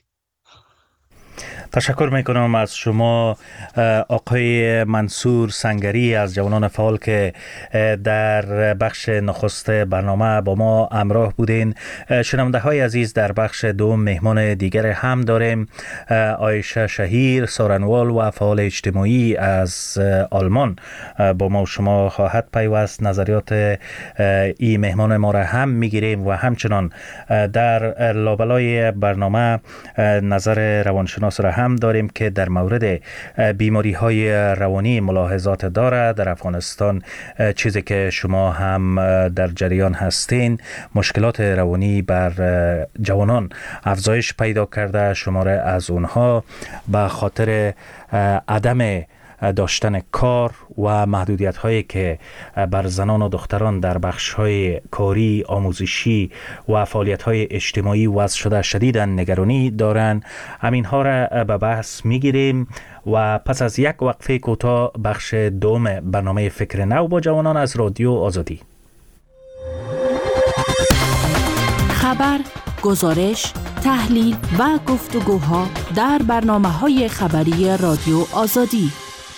تشکر میکنم از شما آقای منصور سنگری از جوانان فعال که در بخش نخست برنامه با ما همراه بودین. شنونده های عزیز، در بخش دوم مهمان دیگر هم داریم. عایشه شهیر سارنوال و فعال اجتماعی از آلمان با ما و شما خواهد پیوست. نظریات این مهمان ما را هم میگیریم و همچنان در لابلای برنامه نظر روانشناس را هم داریم که در مورد بیماری های روانی ملاحظات داره. در افغانستان چیزی که شما هم در جریان هستین، مشکلات روانی بر جوانان افزایش پیدا کرده. شماره از اونها به خاطر عدم داشتن کار و محدودیت هایی که بر زنان و دختران در بخش های کاری، آموزشی و فعالیت های اجتماعی وضع شده شدیداً نگرانی دارند. همین ها را به بحث میگیریم و پس از یک وقفه کوتاه بخش دوم برنامه فکر نو با جوانان از رادیو آزادی. خبر، گزارش، تحلیل و گفتگوها در برنامه‌های خبری رادیو آزادی.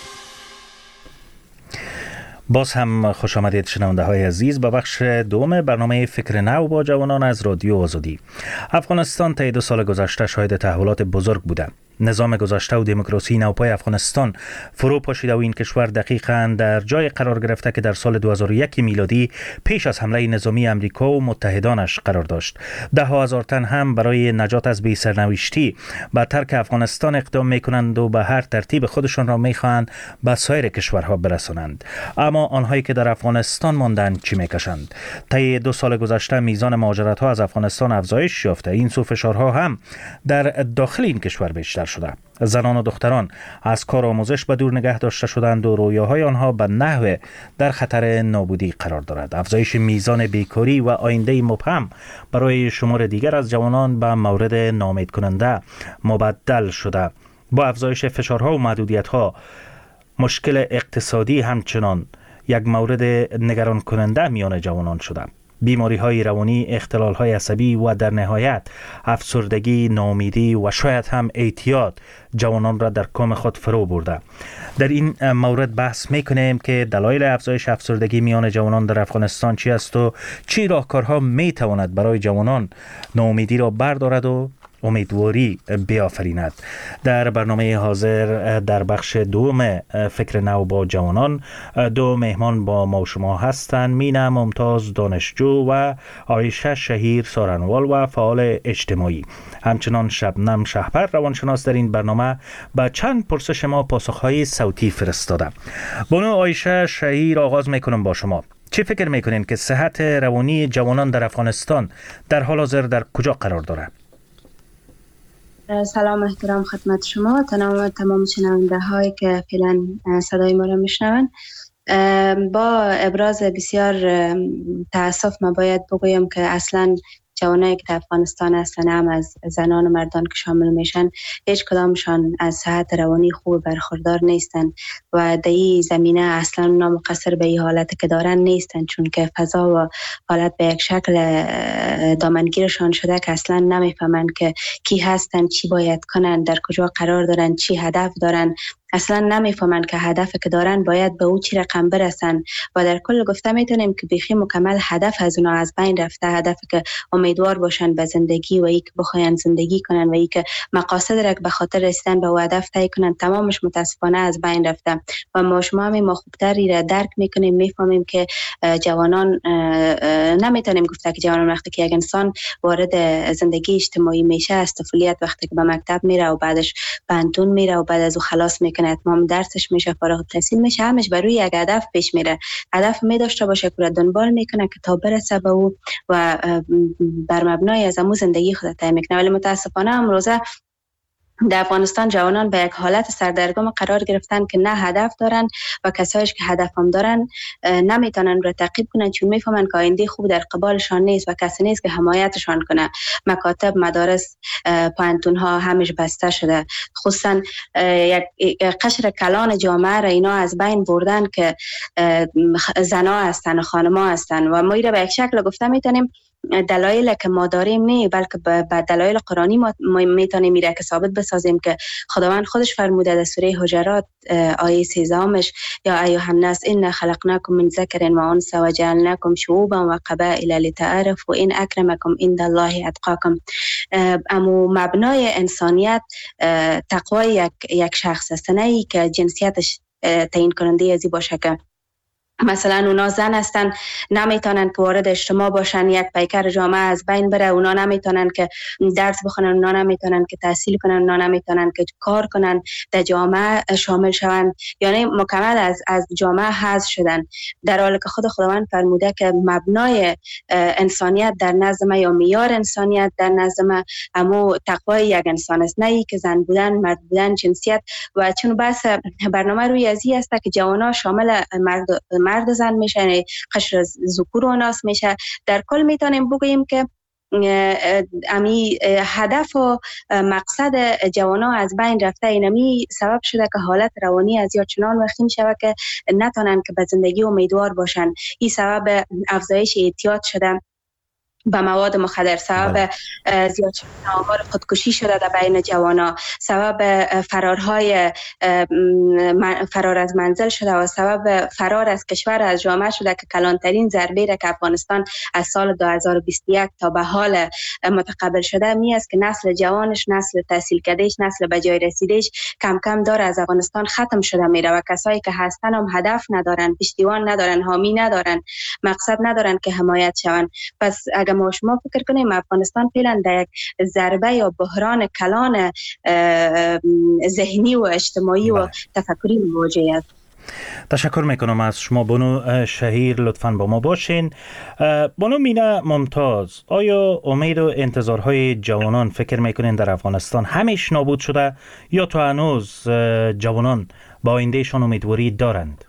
باز هم خوش آمدید شنونده های عزیز به بخش دوم برنامه فکر نو با جوانان از رادیو آزادی. افغانستان طی دو سال گذشته شاهد تحولات بزرگ بوده. نظام گذشته و دموکراسی نوپای افغانستان فرو پاشیده و این کشور دقیقاً در جای قرار گرفته که در سال دو هزار و یک میلادی پیش از حمله نظامی امریکا و متحدانش قرار داشت. ده ها هزار تن هم برای نجات از بی سرنوشتی به ترک افغانستان اقدام میکنند و به هر ترتیب خودشان را میخواهند به سایر کشورها برسانند. اما آنهایی که در افغانستان ماندند چی میکشند؟ طی دو سال گذشته میزان مهاجرت ها از افغانستان افزایش یافته. این سو فشارها هم در داخل این کشور بیشتر شده. زنان و دختران از کار آموزش به دور نگه داشته شدند و رویاهای آنها به نحو در خطر نابودی قرار دارد. افزایش میزان بیکاری و آینده مبهم برای شمار دیگر از جوانان به مورد ناامید کننده مبدل شده. با افزایش فشارها و محدودیت‌ها، مشکل اقتصادی همچنان یک مورد نگران کننده میان جوانان شده. بیماری های روانی، اختلال های عصبی و در نهایت افسردگی، ناامیدی و شاید هم اعتیاد جوانان را در کام خود فرو برده. در این مورد بحث میکنیم که دلایل افزایش افسردگی میان جوانان در افغانستان چی است و چی راهکارها میتواند برای جوانان ناامیدی را بردارد و امیدواری بیافریند. در برنامه حاضر در بخش دوم فکر نو با جوانان دو مهمان با ما و شما هستند. مینا ممتاز دانشجو و عایشه شهیر سارنوال و فعال اجتماعی. همچنان شبنم شهپر روانشناس در این برنامه با چند پرسش ما پاسخهای صوتی فرستاده. بانو عایشه شهیر، آغاز میکنم با شما. چی فکر میکنین که صحت روانی جوانان در افغانستان در حال حاضر در کجا قرار دارد؟ سلام احترام خدمت شما، تمام تمام شنونده هایی که فعلا صدای ما را میشنوند. با ابراز بسیار تاسف ما باید بگویم که اصلا جوانایی که در افغانستان هستند، هم از زنان و مردان که شامل میشن، هیچ کدامشان از صحت روانی خوب برخوردار نیستند و در این زمینه اصلا نامقصر به این حالت که دارن نیستند، چون که فضا و حالت به یک شکل دامنگیرشان شده که اصلا نمیفهمند که کی هستند، چی باید کنند، در کجا قرار دارند، چی هدف دارند. اصلا نمیفهمند که هدف که دارن باید به او چی رقم برسن و در کل گفته میتونیم که بیخی مکمل هدف از اونا از بین رفته. هدف که امیدوار باشن به زندگی و ای که بخواین زندگی کنن و ای که مقاصد را که به خاطر رسیدن به او هدف طی کنن، تمامش متاسفانه از بین رفته و ما شما هم ما خوبتری را درک میکنیم، میفهمیم که جوانان، نمیتونیم گفته که جوانان وقتی که یک انسان وارد زندگی اجتماعی میشه، از طفولیت وقتی که به مکتب میره و بعدش پانتون میره و بعد از او خلاص میکنه، اتمام درسش میشه، فارغ التحصیل میشه، همش بر روی یک هدف پیش میره. هدف می داشته باشه که دنبال میکنه که تا برسه به او و بر مبنای از امو زندگی خود طی میکنه. ولی متاسفانه امروزه در افغانستان جوانان به یک حالت سردرگم قرار گرفتن که نه هدف دارن و کسایش که هدف هم دارن نمیتونن رو تعقیب کنن، چون میفهمن که آینده خوب در قبالشان نیست و کسی نیست که حمایتشان کنه. مکاتب، مدارس، پانتون ها همش بسته شده. خصوصا یک قشر کلان جامعه را اینا از بین بردن که زنا هستن و خانما هستن و ما را به یک شکل گفته میتونیم دلایل که ما داریم نه، بلکه به دلایل قرآنی ما میتونیم میره که ثابت بسازیم که خداوند خودش فرموده در سوره حجرات آیه سیزدهمش: یا ایها الناس انا خلقناکم من ذکر و انثی و جعلناکم شعوبا و قبائل لتعارفوا ان اکرمکم عند الله اتقاکم. اما مبنای انسانیت تقوای یک یک شخص است، نه ای که جنسیتش تعیین کننده ازی باشه که مثلا اونا زن هستن نمیتونن که وارد اجتماع باشن، یک پیکر جامعه از بین بره، اونا نمیتونن که درس بخونن، اونا نمیتونن که تحصیل کنن، اونا نمیتونن که کار کنن، در جامعه شامل شون، یعنی مکمل از از جامعه حذف شدن، در حالی که خود خداوند فرموده که مبنای انسانیت در نزد ما یا معیار انسانیت در نزد ما همو تقوای یک انسان است، نه ای که زن بودن، مرد بودن، جنسیت. و چون بس برنامه روی ازی است که جوانا شامل مرد مرد زن میشه، قشر ذکور و ناس میشه. در کل میتونیم بگوییم که امی هدف و مقصد جوانا از بین رفته. اینمی سبب شده که حالت روانی از یا چنان وخیم شده که نتونن که به زندگی امیدوار باشن. این سبب افزایش اعتیاد شده. به مواد مخدر، سبب زیاد شدن آمار خودکشی شده در بین جوانا، سبب فرارهای فرار از منزل شده و سبب فرار از کشور از جامعه شده که کلانترین ضربه را که افغانستان از سال دو هزار و بیست و یک تا به حال متقبل شده می است که نسل جوانش، نسل تحصیل کردهش، نسل به جای رسیدهش کم کم داره از افغانستان ختم شده میره و کسایی که هستن هم هدف ندارن، پشتیبان ندارن، حامی ندارن، مقصد ندارن که حمایت شون. پس اگر ما شما فکر کنیم افغانستان فعلا در یک ضربه یا بحران کلان ذهنی و اجتماعی و تفکری مواجه است. تشکر میکنم از شما بانو شهیر، لطفاً با ما باشین. بانو مینا ممتاز، آیا امید و انتظارهای جوانان فکر میکنین در افغانستان همیش نابود شده یا تا هنوز جوانان با آیندهشان امیدواری دارند؟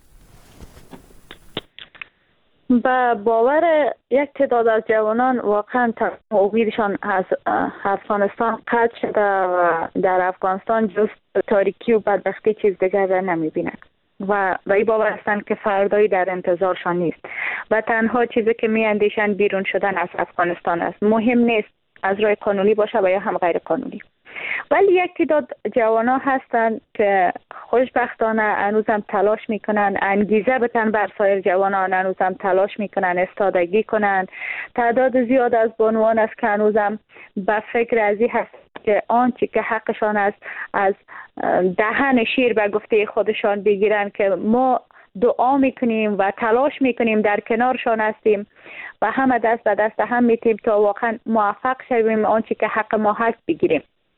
با باور یک تعداد از جوانان واقعا امیدشان از افغانستان قطع شده و در افغانستان جز تاریکی و بدبختی چیز دیگر را نمیبینند و و این باور هستند که فردایی در انتظارشان نیست و تنها چیزی که می اندیشند بیرون شدن از افغانستان است. مهم نیست از راه قانونی باشه و یا هم غیر قانونی. ولی یک تعداد جوانا هستند که خوشبختانه هنوزم تلاش میکنن، انگیزه بتن بر سایر جوانان، هنوزم تلاش میکنن استادگی کنن. تعداد زیاد از بانوان است که هنوزم به فکر ازی هست که آنچه که حقشان است از دهن شیر به گفته خودشان بگیرن که ما دعا میکنیم و تلاش میکنیم، در کنارشان هستیم و همه دست به دست هم میتیم تا واقعا موفق شویم آنچه که حق ما هست بگیریم.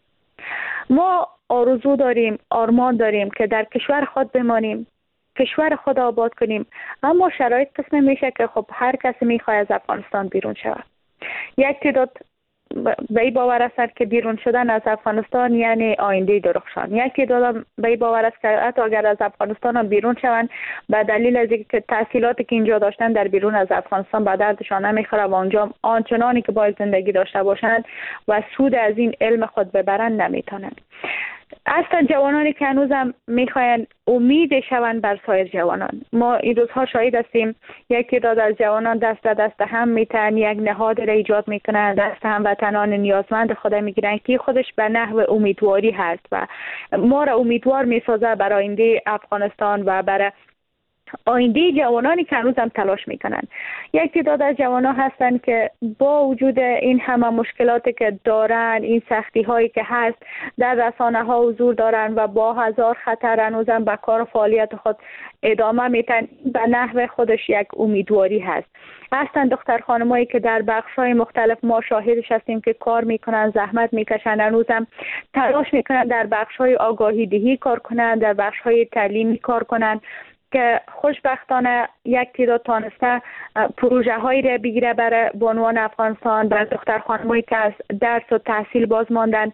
ما آرزو داریم، آرمان داریم که در کشور خود بمانیم، کشور خود آباد کنیم، اما شرایط قسم میشه که خب هر کسی میخواد از افغانستان بیرون شود. یک تعداد به این باور است که بیرون شدن از افغانستان یعنی آینده درخشان. یک تعداد به این باور است که حتی اگر از افغانستان هم بیرون شوند به دلیل از اینکه تحصیلاتی که اینجا داشتن در بیرون از افغانستان به دردشان نمیخوره و آنجا آنچنانی که باید زندگی داشته باشند و سود از این علم خود ببرند نمیتونند. اصلا جوانانی که هنوزم میخواین امید شوند بر سایر جوانان. ما این روزها شاهد هستیم یک تعداد از جوانان دست به دست هم میتن یک نهاد را ایجاد میکنن، دست هم وطنان نیازمند خود میگیرن که خودش به نحو امیدواری هست و ما را امیدوار میسازه برای آینده افغانستان و برای آینده جوانانی که هنوزم تلاش میکنن. یک تعداد از جوانان هستن که با وجود این همه مشکلاتی که دارن، این سختی هایی که هست، در رسانه ها حضور دارن و با هزار خطر هنوزم به کار و فعالیت خود ادامه میتن. به نحو خودش یک امیدواری هست. هستن دختر خانمایی که در بخش های مختلف ما شاهدش هستیم که کار میکنن، زحمت میکشن، هنوزم تلاش میکنن در بخش های آگاهی دهی کار کنن، در بخش های تعلیمی کار کنن که خوشبختانه یک تعداد تانسته پروژه هایی را بگیره برای بانوان افغانستان، برای دختر خانمایی که از درس و تحصیل باز ماندن،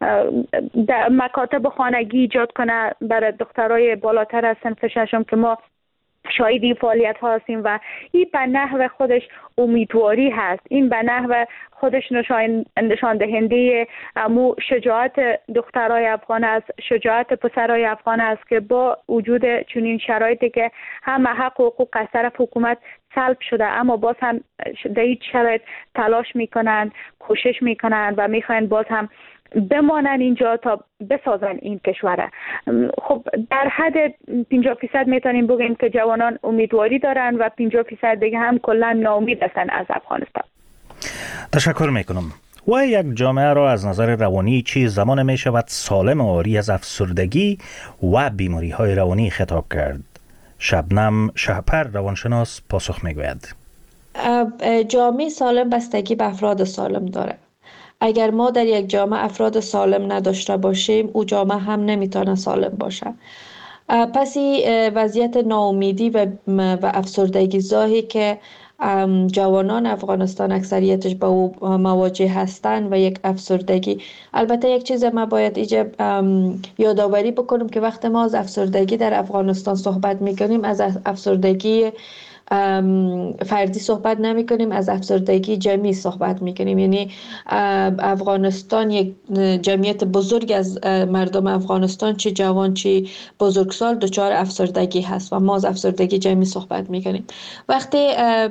مکاتب خانگی ایجاد کنه برای دخترای بالاتر از صنف ششم که ما شاهدی فعالیت ها هستیم و این به نحو خودش امیدواری هست. این به نحو خودش نشان نشان دهنده امو شجاعت دخترای افغان است، شجاعت پسرای افغان است که با وجود چنین شرایطی که همه حق و حقوق از طرف حکومت سلب شده اما باز هم در این شرایط تلاش میکنن، کوشش میکنن و میخواین باز هم بمانن اینجا تا بسازن این کشوره. خب در حد پنجاه فیصد میتونیم بگیم که جوانان امیدواری دارن و پنجاه فیصد دیگه هم کلا ناامید هستن از افغانستان. تشکر میکنم. و یک جامعه را از نظر روانی چی زمان می شود سالم و عاری از افسردگی و بیماری های روانی خطاب کرد؟ شبنم شهپر روانشناس پاسخ میگوید. جامعه سالم بستگی به افراد سالم داره. اگر ما در یک جامعه افراد سالم نداشته باشیم او جامعه هم نمیتونه سالم باشه. پس وضعیت ناامیدی و و افسردگی زاهی که جوانان افغانستان اکثریتش با او مواجه هستند و یک افسردگی. البته یک چیز ما باید اینجا یادآوری بکنیم که وقتی ما از افسردگی در افغانستان صحبت میکنیم از افسردگی فردی صحبت نمی کنیم، از افسردگی جمعی صحبت می کنیم. یعنی افغانستان یک جمعیت بزرگ از مردم افغانستان، چه جوان چه بزرگسال، دچار افسردگی هست و ما از افسردگی جمعی صحبت می کنیم. وقتی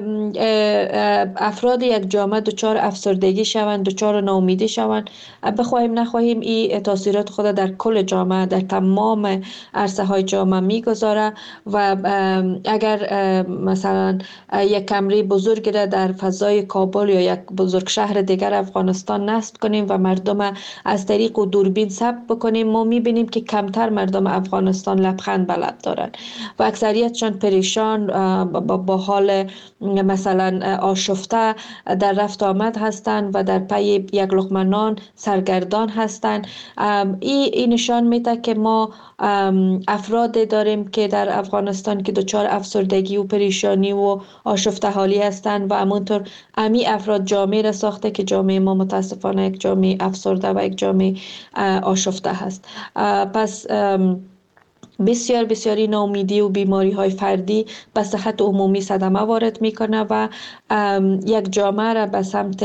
افراد یک جامعه دچار افسردگی شوند، دچار ناامیدی شوند، بخواهیم نخواهیم این تاثیرات خود در کل جامعه، در تمام عرصه های جامعه میگذاره و اگر مثلا یک کمره بزرگ را در فضای کابل یا یک بزرگ شهر دیگر افغانستان نصب کنیم و مردم از طریق و دوربین ثبت بکنیم، ما میبینیم که کمتر مردم افغانستان لبخند به لب دارند و اکثریتشان پریشان با حال مثلا آشفته در رفت آمد هستند و در پی یک لقمه نان سرگردان هستند. این نشان میده که ما افراد داریم که در افغانستان که دچار افسردگی و پریشانی و آشفته حالی هستند و همونطور امی افراد جامعه را ساخته که جامعه ما متاسفانه یک جامعه افسرده و یک جامعه آشفته هست. پس بسیار بسیاری ناامیدی و بیماری های فردی به صحت عمومی صدمه وارد میکنه و یک جامعه را به سمت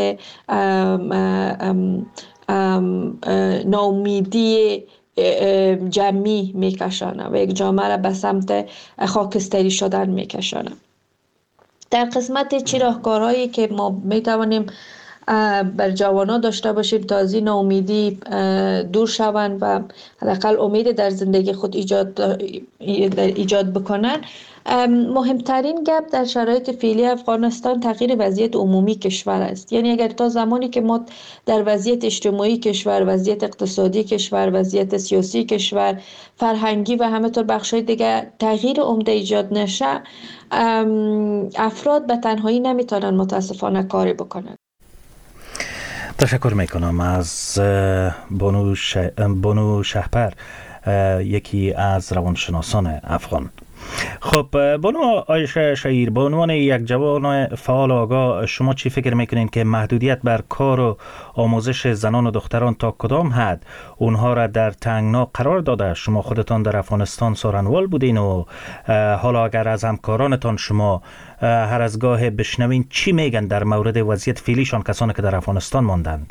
ناامیدی جمعی میکشانه و یک جامعه را به سمت خاکستری شدن میکشانه. در قسمت چی راهکارهایی که ما میتوانیم بر جوانان داشته باشیم تا از این ناامیدی دور شوند و حداقل امید در زندگی خود ایجاد ایجاد بکنن، مهمترین گپ در شرایط فعلی افغانستان تغییر وضعیت عمومی کشور است. یعنی اگر تا زمانی که ما در وضعیت اجتماعی کشور، وضعیت اقتصادی کشور، وضعیت سیاسی کشور، فرهنگی و همینطور بخش‌های دیگر تغییر عمده ایجاد نشه، افراد به تنهایی نمیتونن متاسفانه کاری بکنن. تشکر میکنم از بانو, ش... بانو شهپر، یکی از روانشناسان افغان. خب بانو عایشه شهیر، به عنوان یک جوان فعال آگاه، شما چی فکر میکنین که محدودیت بر کار و آموزش زنان و دختران تا کدام حد اونها را در تنگنا قرار داده؟ شما خودتان در افغانستان سارنوال بودین و حالا اگر از همکارانتان شما هر از گاه بشنوین چی میگن در مورد وضعیت فعلیشان، کسانی که در افغانستان ماندند؟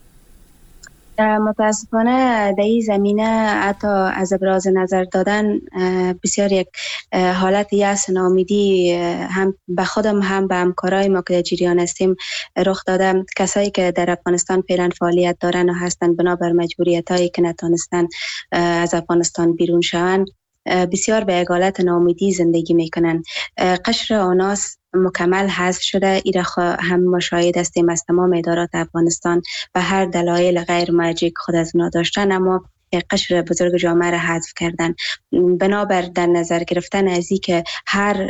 متاسفانه در این زمینه حتی از ابراز نظر دادن بسیار یک حالت یأس ناامیدی هم به خودم هم به همکارای ما که در جریان هستیم رخ داده. کسایی که در افغانستان فعلا فعالیت دارن و هستند بنابر مجبوریتایی که نتونستن از افغانستان بیرون شوند، بسیار به یک حالت ناامیدی زندگی میکنن. قشر آناس مکمل حذف شده. ایره هم مشاهده هستیم از تمام ادارات افغانستان به هر دلایل غیر مرجع خود از اونا داشتن، اما قشر بزرگ جامعه را حذف کردن. بنابر در نظر گرفتن از این که هر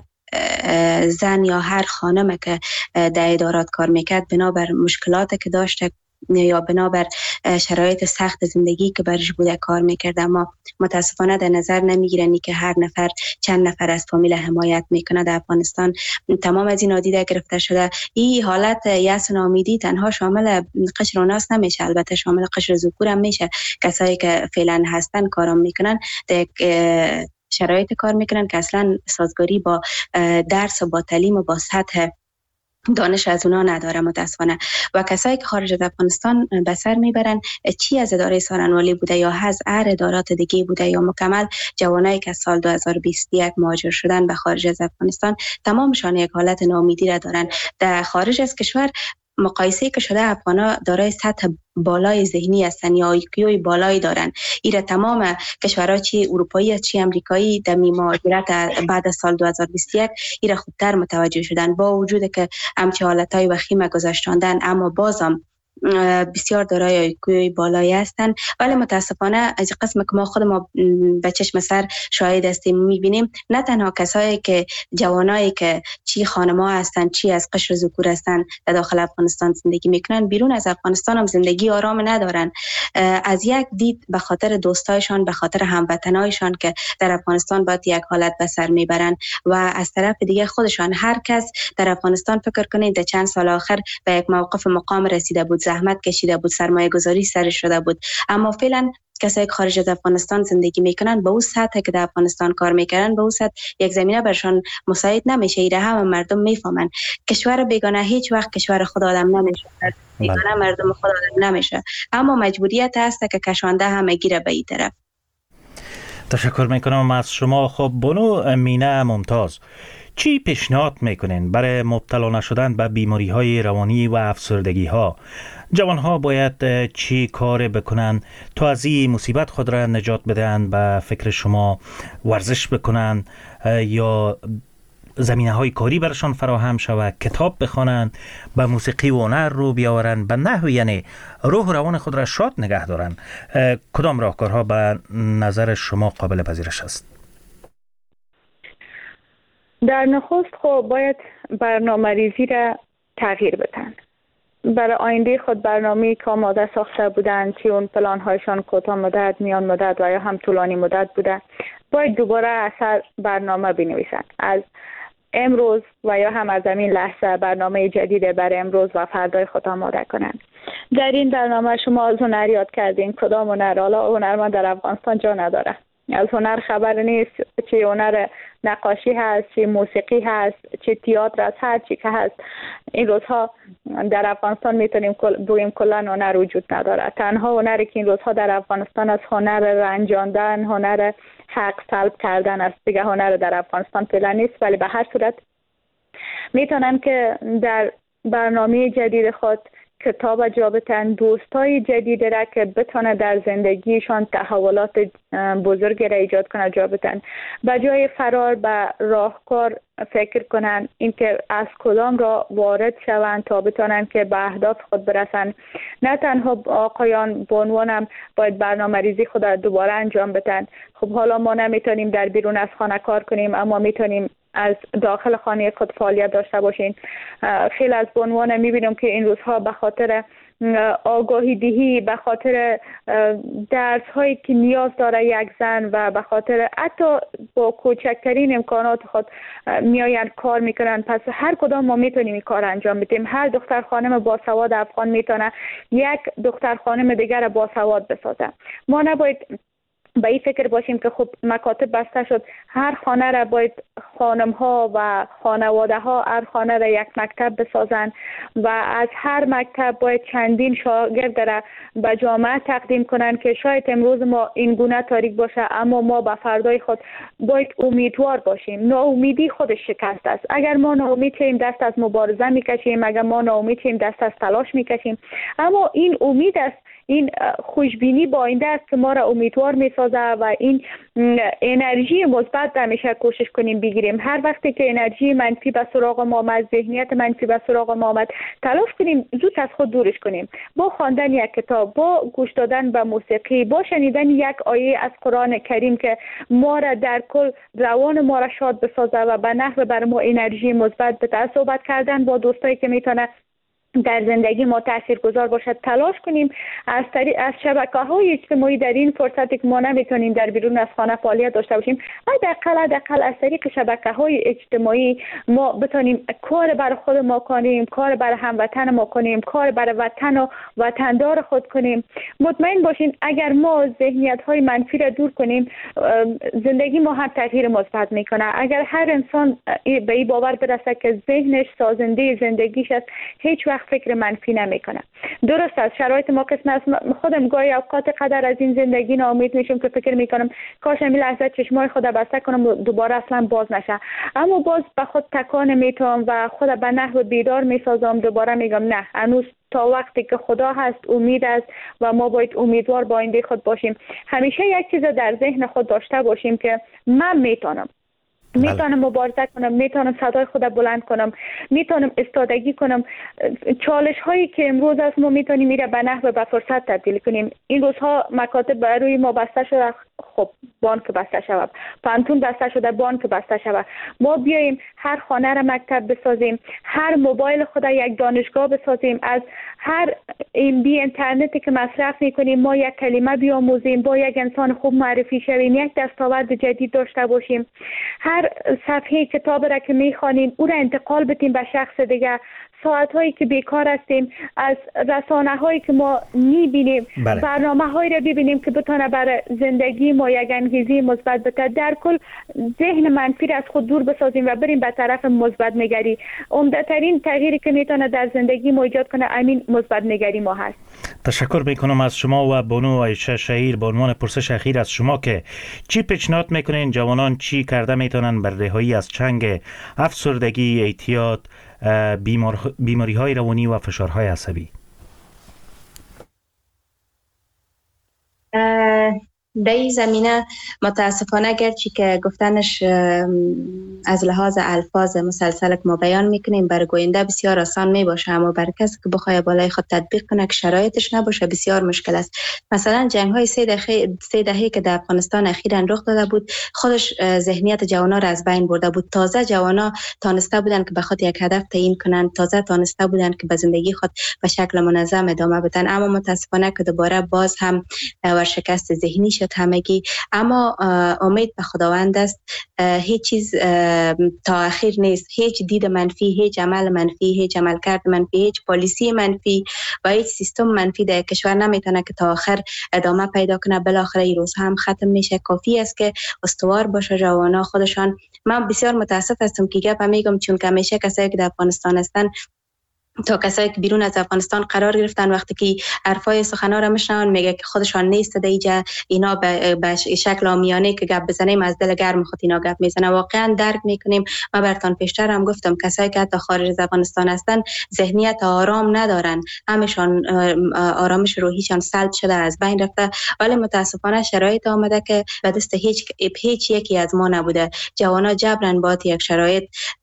زن یا هر خانم که در ادارات کار میکرد بنابر مشکلاتی که داشته یا بنابر شرایط سخت زندگی که برش بوده کار میکرد، اما متاسفانه در نظر نمیگیرن که هر نفر چند نفر از فامیل حمایت میکنه. در افغانستان تمام از این نادیده گرفته شده. این حالت یأس و ناامیدی تنها شامل قشر اوناس نمیشه، البته شامل قشر ذکور هم میشه. کسایی که فعلا هستن کارام میکنن در شرایط کار میکنن که اصلا سازگاری با درس و با تعلیم و با سطح دانش از اونا نداره متاسفانه. و کسایی که خارج از افغانستان به سر میبرن، چی از اداره سارنوالی بوده یا از هر ادارات دیگه بوده یا مکمل جوانایی که سال دو هزار و بیست و یک مهاجر شدن به خارج از افغانستان، تمامشان یک حالت ناامیدی را دارن. در خارج از کشور مقایسه که شده افغانا دارای سطح بالای ذهنی هستن یا آی کیو بالایی دارن. ایره تمام کشورها چی اروپایی چی امریکایی در مهاجرت بعد از سال دو هزار و بیست و یک ایره خوبتر متوجه شدن، با وجود که همچه حالتهای وخیم گذشتاندن اما بازم بسیار دارای آی کیو بالایی هستن. ولی متاسفانه از قسم که ما خود ما به چشم سر شاهد هستیم میبینیم، نه تنها کسایی که جوانایی که چی خانما هستن چی از قشر ذکور هستن در داخل افغانستان زندگی میکنن، بیرون از افغانستان هم زندگی آرام ندارن. از یک دید به خاطر دوستایشان، به خاطر هموطنایشان که در افغانستان باید یک حالت به سر میبرن و از طرف دیگه خودشان، هر کس در افغانستان فکر کنید در چند سال آخر به یک موقف مقام رسیده بود، زحمت کشیده بود، سرمایه گذاری سرش شده بود، اما فعلا کسایی که خارج از افغانستان زندگی میکنن به اون سطح که در افغانستان کار میکنن به اون سطح یک زمینه برشان مساعد نمیشه. ایره همه مردم میفهمن کشور بیگانه هیچ وقت کشور خود آدم نمیشه، بیگانه مردم خود آدم نمیشه، اما مجبوریت هست که کشانده همه گیره به این طرف. تشکر میکنم از شما. خب بانو مینه ممتاز، چی پیشنهاد میکنین برای مبتلا نشدن به بیماری های روانی و افسردگی ها؟ جوان ها باید چی کار بکنن تا از این مصیبت خود را نجات بدن؟ به فکر شما ورزش بکنن یا زمینه های کاری برشان فراهم شود، کتاب بخوانن، به موسیقی و هنر رو بیاورن، به نحو یعنی روح و روان خود را شاد نگه دارن؟ کدام راهکارها به نظر شما قابل پذیرش است؟ در نخست خب باید برنامه ریزی را تغییر بدن. برای آینده خود برنامه‌ای که آماده ساخته بودند که اون پلان هایشان کوتاه مدت، میان مدت و یا هم طولانی مدت بوده، باید دوباره اثر برنامه بنویسند. از امروز و یا هم از همین لحظه برنامه جدید برای امروز و فردای خود آماده کنند. در این برنامه شما از هنر یاد کردین. کدام هنر؟ حالا هنرمند در افغانستان جا نداره. از هنر خبر نیست، چه هنر نقاشی هست، چه موسیقی هست، چه تئاتر هست، هر چی که هست. این روزها در افغانستان میتونیم بگیم کلا هنر وجود نداره. تنها هنری که این روزها در افغانستان از هنر رنجاندن، هنر حق طلب کردن است. دیگه هنر در افغانستان فعلا نیست، ولی به هر صورت میتونن که در برنامه جدید خود کتاب جا بتن، دوستای جدید را که بتونه در زندگیشان تحولات بزرگ را ایجاد کنه جا بتن. به جای فرار به راهکار فکر کنن، اینکه از کدام را وارد شوند تا بتونن که به اهداف خود برسن. نه تنها آقایان به عنوانم باید برنامه ریزی خود را دوباره انجام بدن. خب حالا ما نمیتونیم در بیرون از خانه کار کنیم، اما میتونیم از داخل خانه خود فعالیت داشته باشین. خیلی از به عنوان میبینم که این روزها به خاطر آگاهی دهی، به خاطر درس هایی که نیاز داره یک زن و به خاطر حتی با کوچکترین امکانات خود میاین کار میکنن. پس هر کدام ما میتونیم این کار انجام بدیم. هر دختر خانم باسواد افغان میتونه یک دختر خانم دیگر باسواد بسازه. ما نباید به این فکر باشیم که خب مکاتب بسته شد، هر خانه را باید خانم ها و خانواده ها هر خانه را یک مکتب بسازن و از هر مکتب باید چندین شاگرد را به جامعه تقدیم کنن که شاید امروز ما این گونه تاریک باشه، اما ما به فردای خود باید امیدوار باشیم. ناامیدی خودش شکست است. اگر ما ناامید شیم دست از مبارزه میکشیم، اگر ما ناامید شیم دست از تلاش میکشیم، اما این امید است، این خوشبینی با آینده است که ما را امیدوار میسازه و این انرژی مثبت همیشه کوشش کنیم بگیریم. هر وقتی که انرژی منفی به سراغ ما آمد، ذهنیت منفی به سراغ ما آمد، تلاش کنیم زود از خود دورش کنیم. با خواندن یک کتاب، با گوش دادن به موسیقی، با شنیدن یک آیه از قرآن کریم که ما را در کل روان ما را شاد بسازه و به نحو بر ما انرژی مثبت بده، صحبت کردن با دوستایی که میتونه در زندگی ما تاثیرگذار باشد، تلاش کنیم از طریق از شبکه‌های اجتماعی در این فرصتی که ما نمیتونیم در بیرون از خانه فعالیت داشته باشیم، حداقل حداقل از طریق شبکه‌های اجتماعی ما بتونیم کار برای خود ما کنیم، کار برای هموطن ما کنیم، کار برای وطن و وطندار خود کنیم. مطمئن باشین اگر ما ذهنیت‌های منفی را دور کنیم، زندگی ما هم تغییر مثبت میکنه. اگر هر انسان به این باور برسه که ذهنش سازنده زندگیش است، هیچ وقت فکر منفی نمیکنه. درست است شرایط ما قسم است. خودم گاهی اوقات قدر از این زندگی ناامید میشم که فکر میکنم کاش همین لحظه چشمای خود بسته کنم و دوباره اصلا باز نشه، اما باز به خود تکان میتونم و خود به نحو بیدار میسازم. دوباره میگم نه، هنوز تا وقتی که خدا هست امید است و ما باید امیدوار با آینده خود باشیم. همیشه یک چیز در ذهن خود داشته باشیم که من میتونم میتونم مبارزه کنم، میتونم صدای خود بلند کنم، میتونم استادگی کنم. چالش هایی که امروز است ما میتونیم میره به نحو به فرصت تبدیل کنیم. این روزها مکاتب برای ما بسته شده، خب بانک بسته شود، پانتون بسته شده، بانک بسته شود. ما بیاییم هر خانه را مکتب بسازیم، هر موبایل خود یک دانشگاه بسازیم، از هر ام بی اینترنتی که مصرف میکنیم ما یک کلمه بیاموزیم، با یک انسان خوب معرفی شویم، یک دستاورد جدید داشته باشیم. هر صفحه کتاب را که میخوانیم او را انتقال بدیم به شخص دیگه. ساعت هایی که بیکار هستیم، از رسانه هایی که ما میبینیم، بله. برنامه هایی را ببینیم که بتونه برای زندگی ما یک انگیزه مثبت بده. در کل ذهن منفی را از خود دور بسازیم و بریم به طرف مثبت نگری. عمده ترین تغییری که میتونه در زندگی ما ایجاد کنه همین مثبت نگری ما هست. تشکر میکنم از شما و بانو عایشه شهیر. به عنوان پرسش اخیر از شما که چی پیشنهاد میکنین جوانان چی کرده میتونن بر رهایی از چنگ افسردگی، اعتیاد، بیمار... بیماری های روانی و فشارهای عصبی؟ در این زمینه متاسفانه گرچه که گفتنش از لحاظ الفاظ مسلسل که ما بیان میکنیم برای گوینده بسیار آسان میباشه، اما برای کسی که بخواد بالای خود تطبیق کنه که شرایطش نباشه بسیار مشکل است. مثلا جنگ های سه دهه سه دهه که در افغانستان اخیراً رخ داده بود خودش ذهنیت جوانا را از بین برده بود. تازه جوانا تانسته بودن که به خود یک هدف تعیین کنن، تازه تانسته بودن که به زندگی خود به شکل منظم ادامه بدن، اما متاسفانه که دوباره باز هم ورشکست ذهنی شد همگی. اما امید به خداوند است، هیچ چیز تا اخیر نیست، هیچ دید منفی، هیچ عمل منفی، هیچ عملکرد منفی، هیچ پالیسی منفی و هیچ سیستم منفی در کشور نمیتونه که تا آخر ادامه پیدا کنه. بالاخره این روز هم ختم میشه. کافی است که استوار باشه جوانا خودشان. من بسیار متاسف هستم که گپ میگم، چون که همیشه کسایی که در افغانستان هستن تا کسایی که بیرون از افغانستان قرار گرفتن وقتی که حرفای سخنا را میشنون میگه که خودشان نیست دیگه، اینا به شکل عامیانه که گپ بزنیم از دل گرم خود اینا گپ میزنه. واقعا درک میکنیم. ما براتون پیشتر هم گفتم کسایی که حتی خارج از افغانستان هستن ذهنیت آرام ندارن، همشان آرامش روحیشان سلب شده، از بین رفته، ولی متاسفانه شرایط آمده که به دست هیچ هیچ یکی از ما نبوده. جوانا جبران با یک شرایط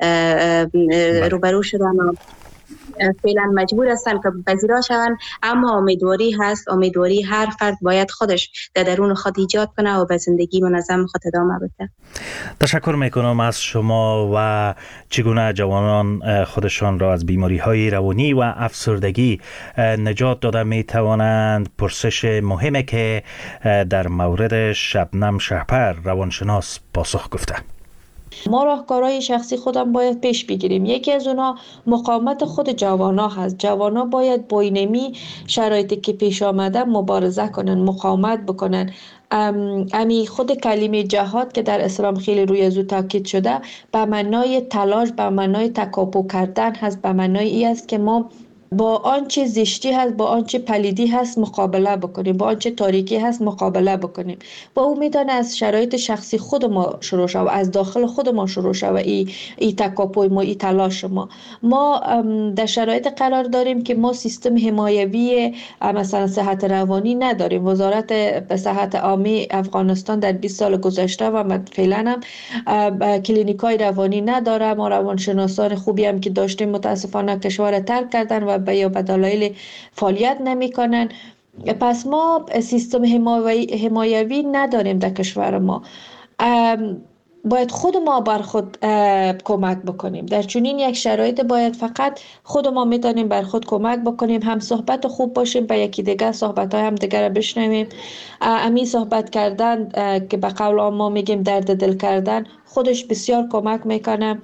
روبرو شدن و فعلا مجبور هستن که پذیرا شون، اما امیدواری هست. امیدواری هر فرد باید خودش در درون خود ایجاد کنه و به زندگی منظم خود ادامه بده. تشکر میکنم از شما. و چگونه جوانان خودشان را از بیماری های روانی و افسردگی نجات داده میتوانند؟ پرسش مهمه که در مورد شبنم شهپر روانشناس پاسخ گفته. ما راهکارهای شخصی خودم باید پیش بگیریم. یکی از اونها مقاومت خود جوانا هست. جوانا باید با اینمی شرایطی که پیش آمده مبارزه کنن، مقاومت بکنن. امی خود کلمه جهاد که در اسلام خیلی روی ازو تاکید شده به معنای تلاش، به معنای تکاپو کردن هست، به معنای ای است که ما با آنچه زشتی هست، با آنچه پلیدی هست مقابله بکنیم، با آنچه تاریکی هست مقابله بکنیم. با امیدان از شرایط شخصی خود ما شروع شد، از داخل خود ما شروع شد و ای, ای تکاپوی ما، ای تلاش ما. ما در شرایط قرار داریم که ما سیستم حمایوی مثلا صحت روانی نداریم. وزارت صحت عامه افغانستان در بیست سال گذشته و فعلا هم کلینیکای روانی نداره. ما روانشناسان خوبی هم که داشتیم متاسفانه کشور ترک کردن و به یا به دلایل فعالیت نمی کنن. پس ما سیستم حمایوی نداریم در کشور ما. باید خود ما بر خود کمک بکنیم. در چنین یک شرایط باید فقط خود ما میتونیم بر خود کمک بکنیم. هم صحبت خوب باشیم، به یکی دیگر صحبت های هم دیگر را بشنویم. امی صحبت کردن که به قول ما میگیم درد دل کردن خودش بسیار کمک میکنه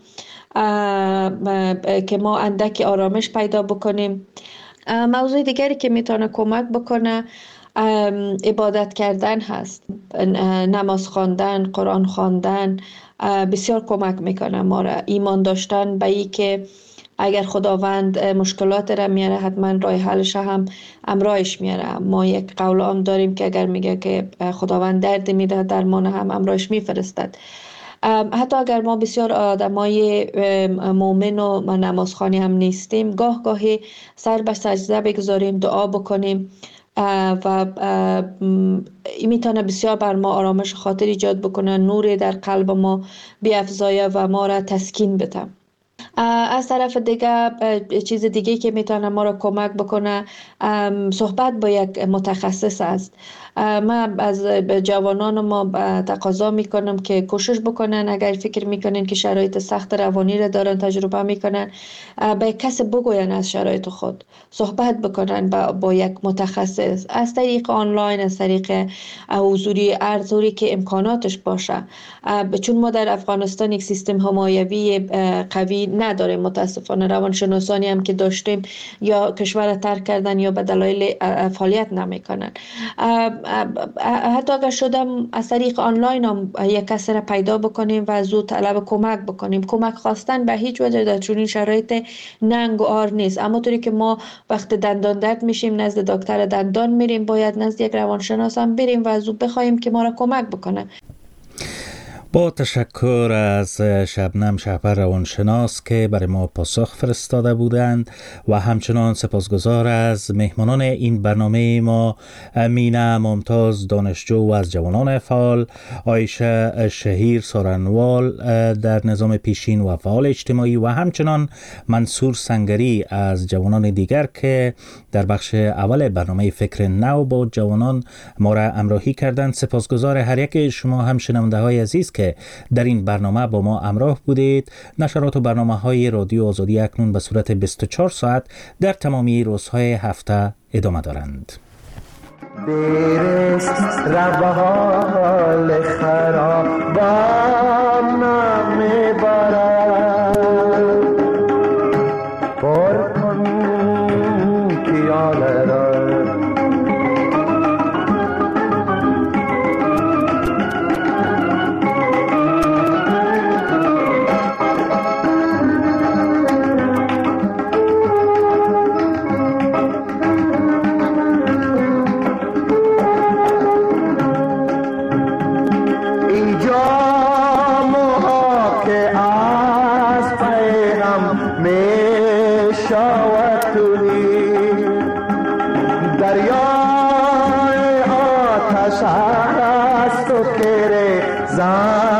که ما اندکی آرامش پیدا بکنیم. موضوع دیگری که میتونه کمک بکنه عبادت کردن هست. نماز خواندن، قرآن خواندن بسیار کمک میکنه ما را. ایمان داشتن به ای که اگر خداوند مشکلات را میاره حتما راه حلش هم امراهش میاره. ما یک قول عام داریم که اگر میگه که خداوند درد میده درمان هم امراهش میفرستد. حتی اگر ما بسیار آدمای مؤمن و نمازخوانی هم نیستیم، گاه گاهی سر به سجده بگذاریم، دعا بکنیم و این میتونه بسیار بر ما آرامش خاطر ایجاد بکنه، نور در قلب ما بیافزایه و ما را تسکین بده. از طرف دیگه چیز دیگه که میتونه ما را کمک بکنه صحبت با یک متخصص است. من از جوانان ما تقاضا میکنم که کوشش بکنن اگر فکر میکنن که شرایط سخت روانی را دارن تجربه میکنن به کسی بگوین از شرایط خود، صحبت بکنن با, با یک متخصص از طریق آنلاین، از طریق حضوری، ارزوری که امکاناتش باشه. چون ما در افغانستان یک سیستم حمایوی قوی نداریم. متاسفانه روانشناسانی هم که داشتیم یا کشور ترک کردن یا به دلایل فعالیت نمیکنن. حتی اگر شدم از طریق آنلاین هم یک کسی را پیدا بکنیم و زود طلب کمک بکنیم. کمک خواستن به هیچ وجه در چنین شرایط ننگ و عار نیست. اما طوری که ما وقت دندان درد میشیم نزد دکتر دندان میریم، باید نزد یک روانشناس هم بریم و زود بخوایم که ما را کمک بکنه. با تشکر از شبنم شهپر روانشناس که برای ما پاسخ فرستاده بودند و همچنان سپاسگزار از مهمانان این برنامه ما، مینا ممتاز دانشجو و از جوانان فعال، عایشه شهیر سارنوال در نظام پیشین و فعال اجتماعی و همچنان منصور سنگری از جوانان دیگر که در بخش اول برنامه فکر نو با جوانان ما را همراهی کردند. سپاسگزار هر یک شما هم شنونده های عزیز که در این برنامه با ما همراه بودید. نشرات و برنامه های رادیو آزادی اکنون به صورت بیست و چهار ساعت در تمامی روزهای هفته ادامه دارند. دیرست روال خراب نمی برد پر کن خیال را دریای آتش است و کره زن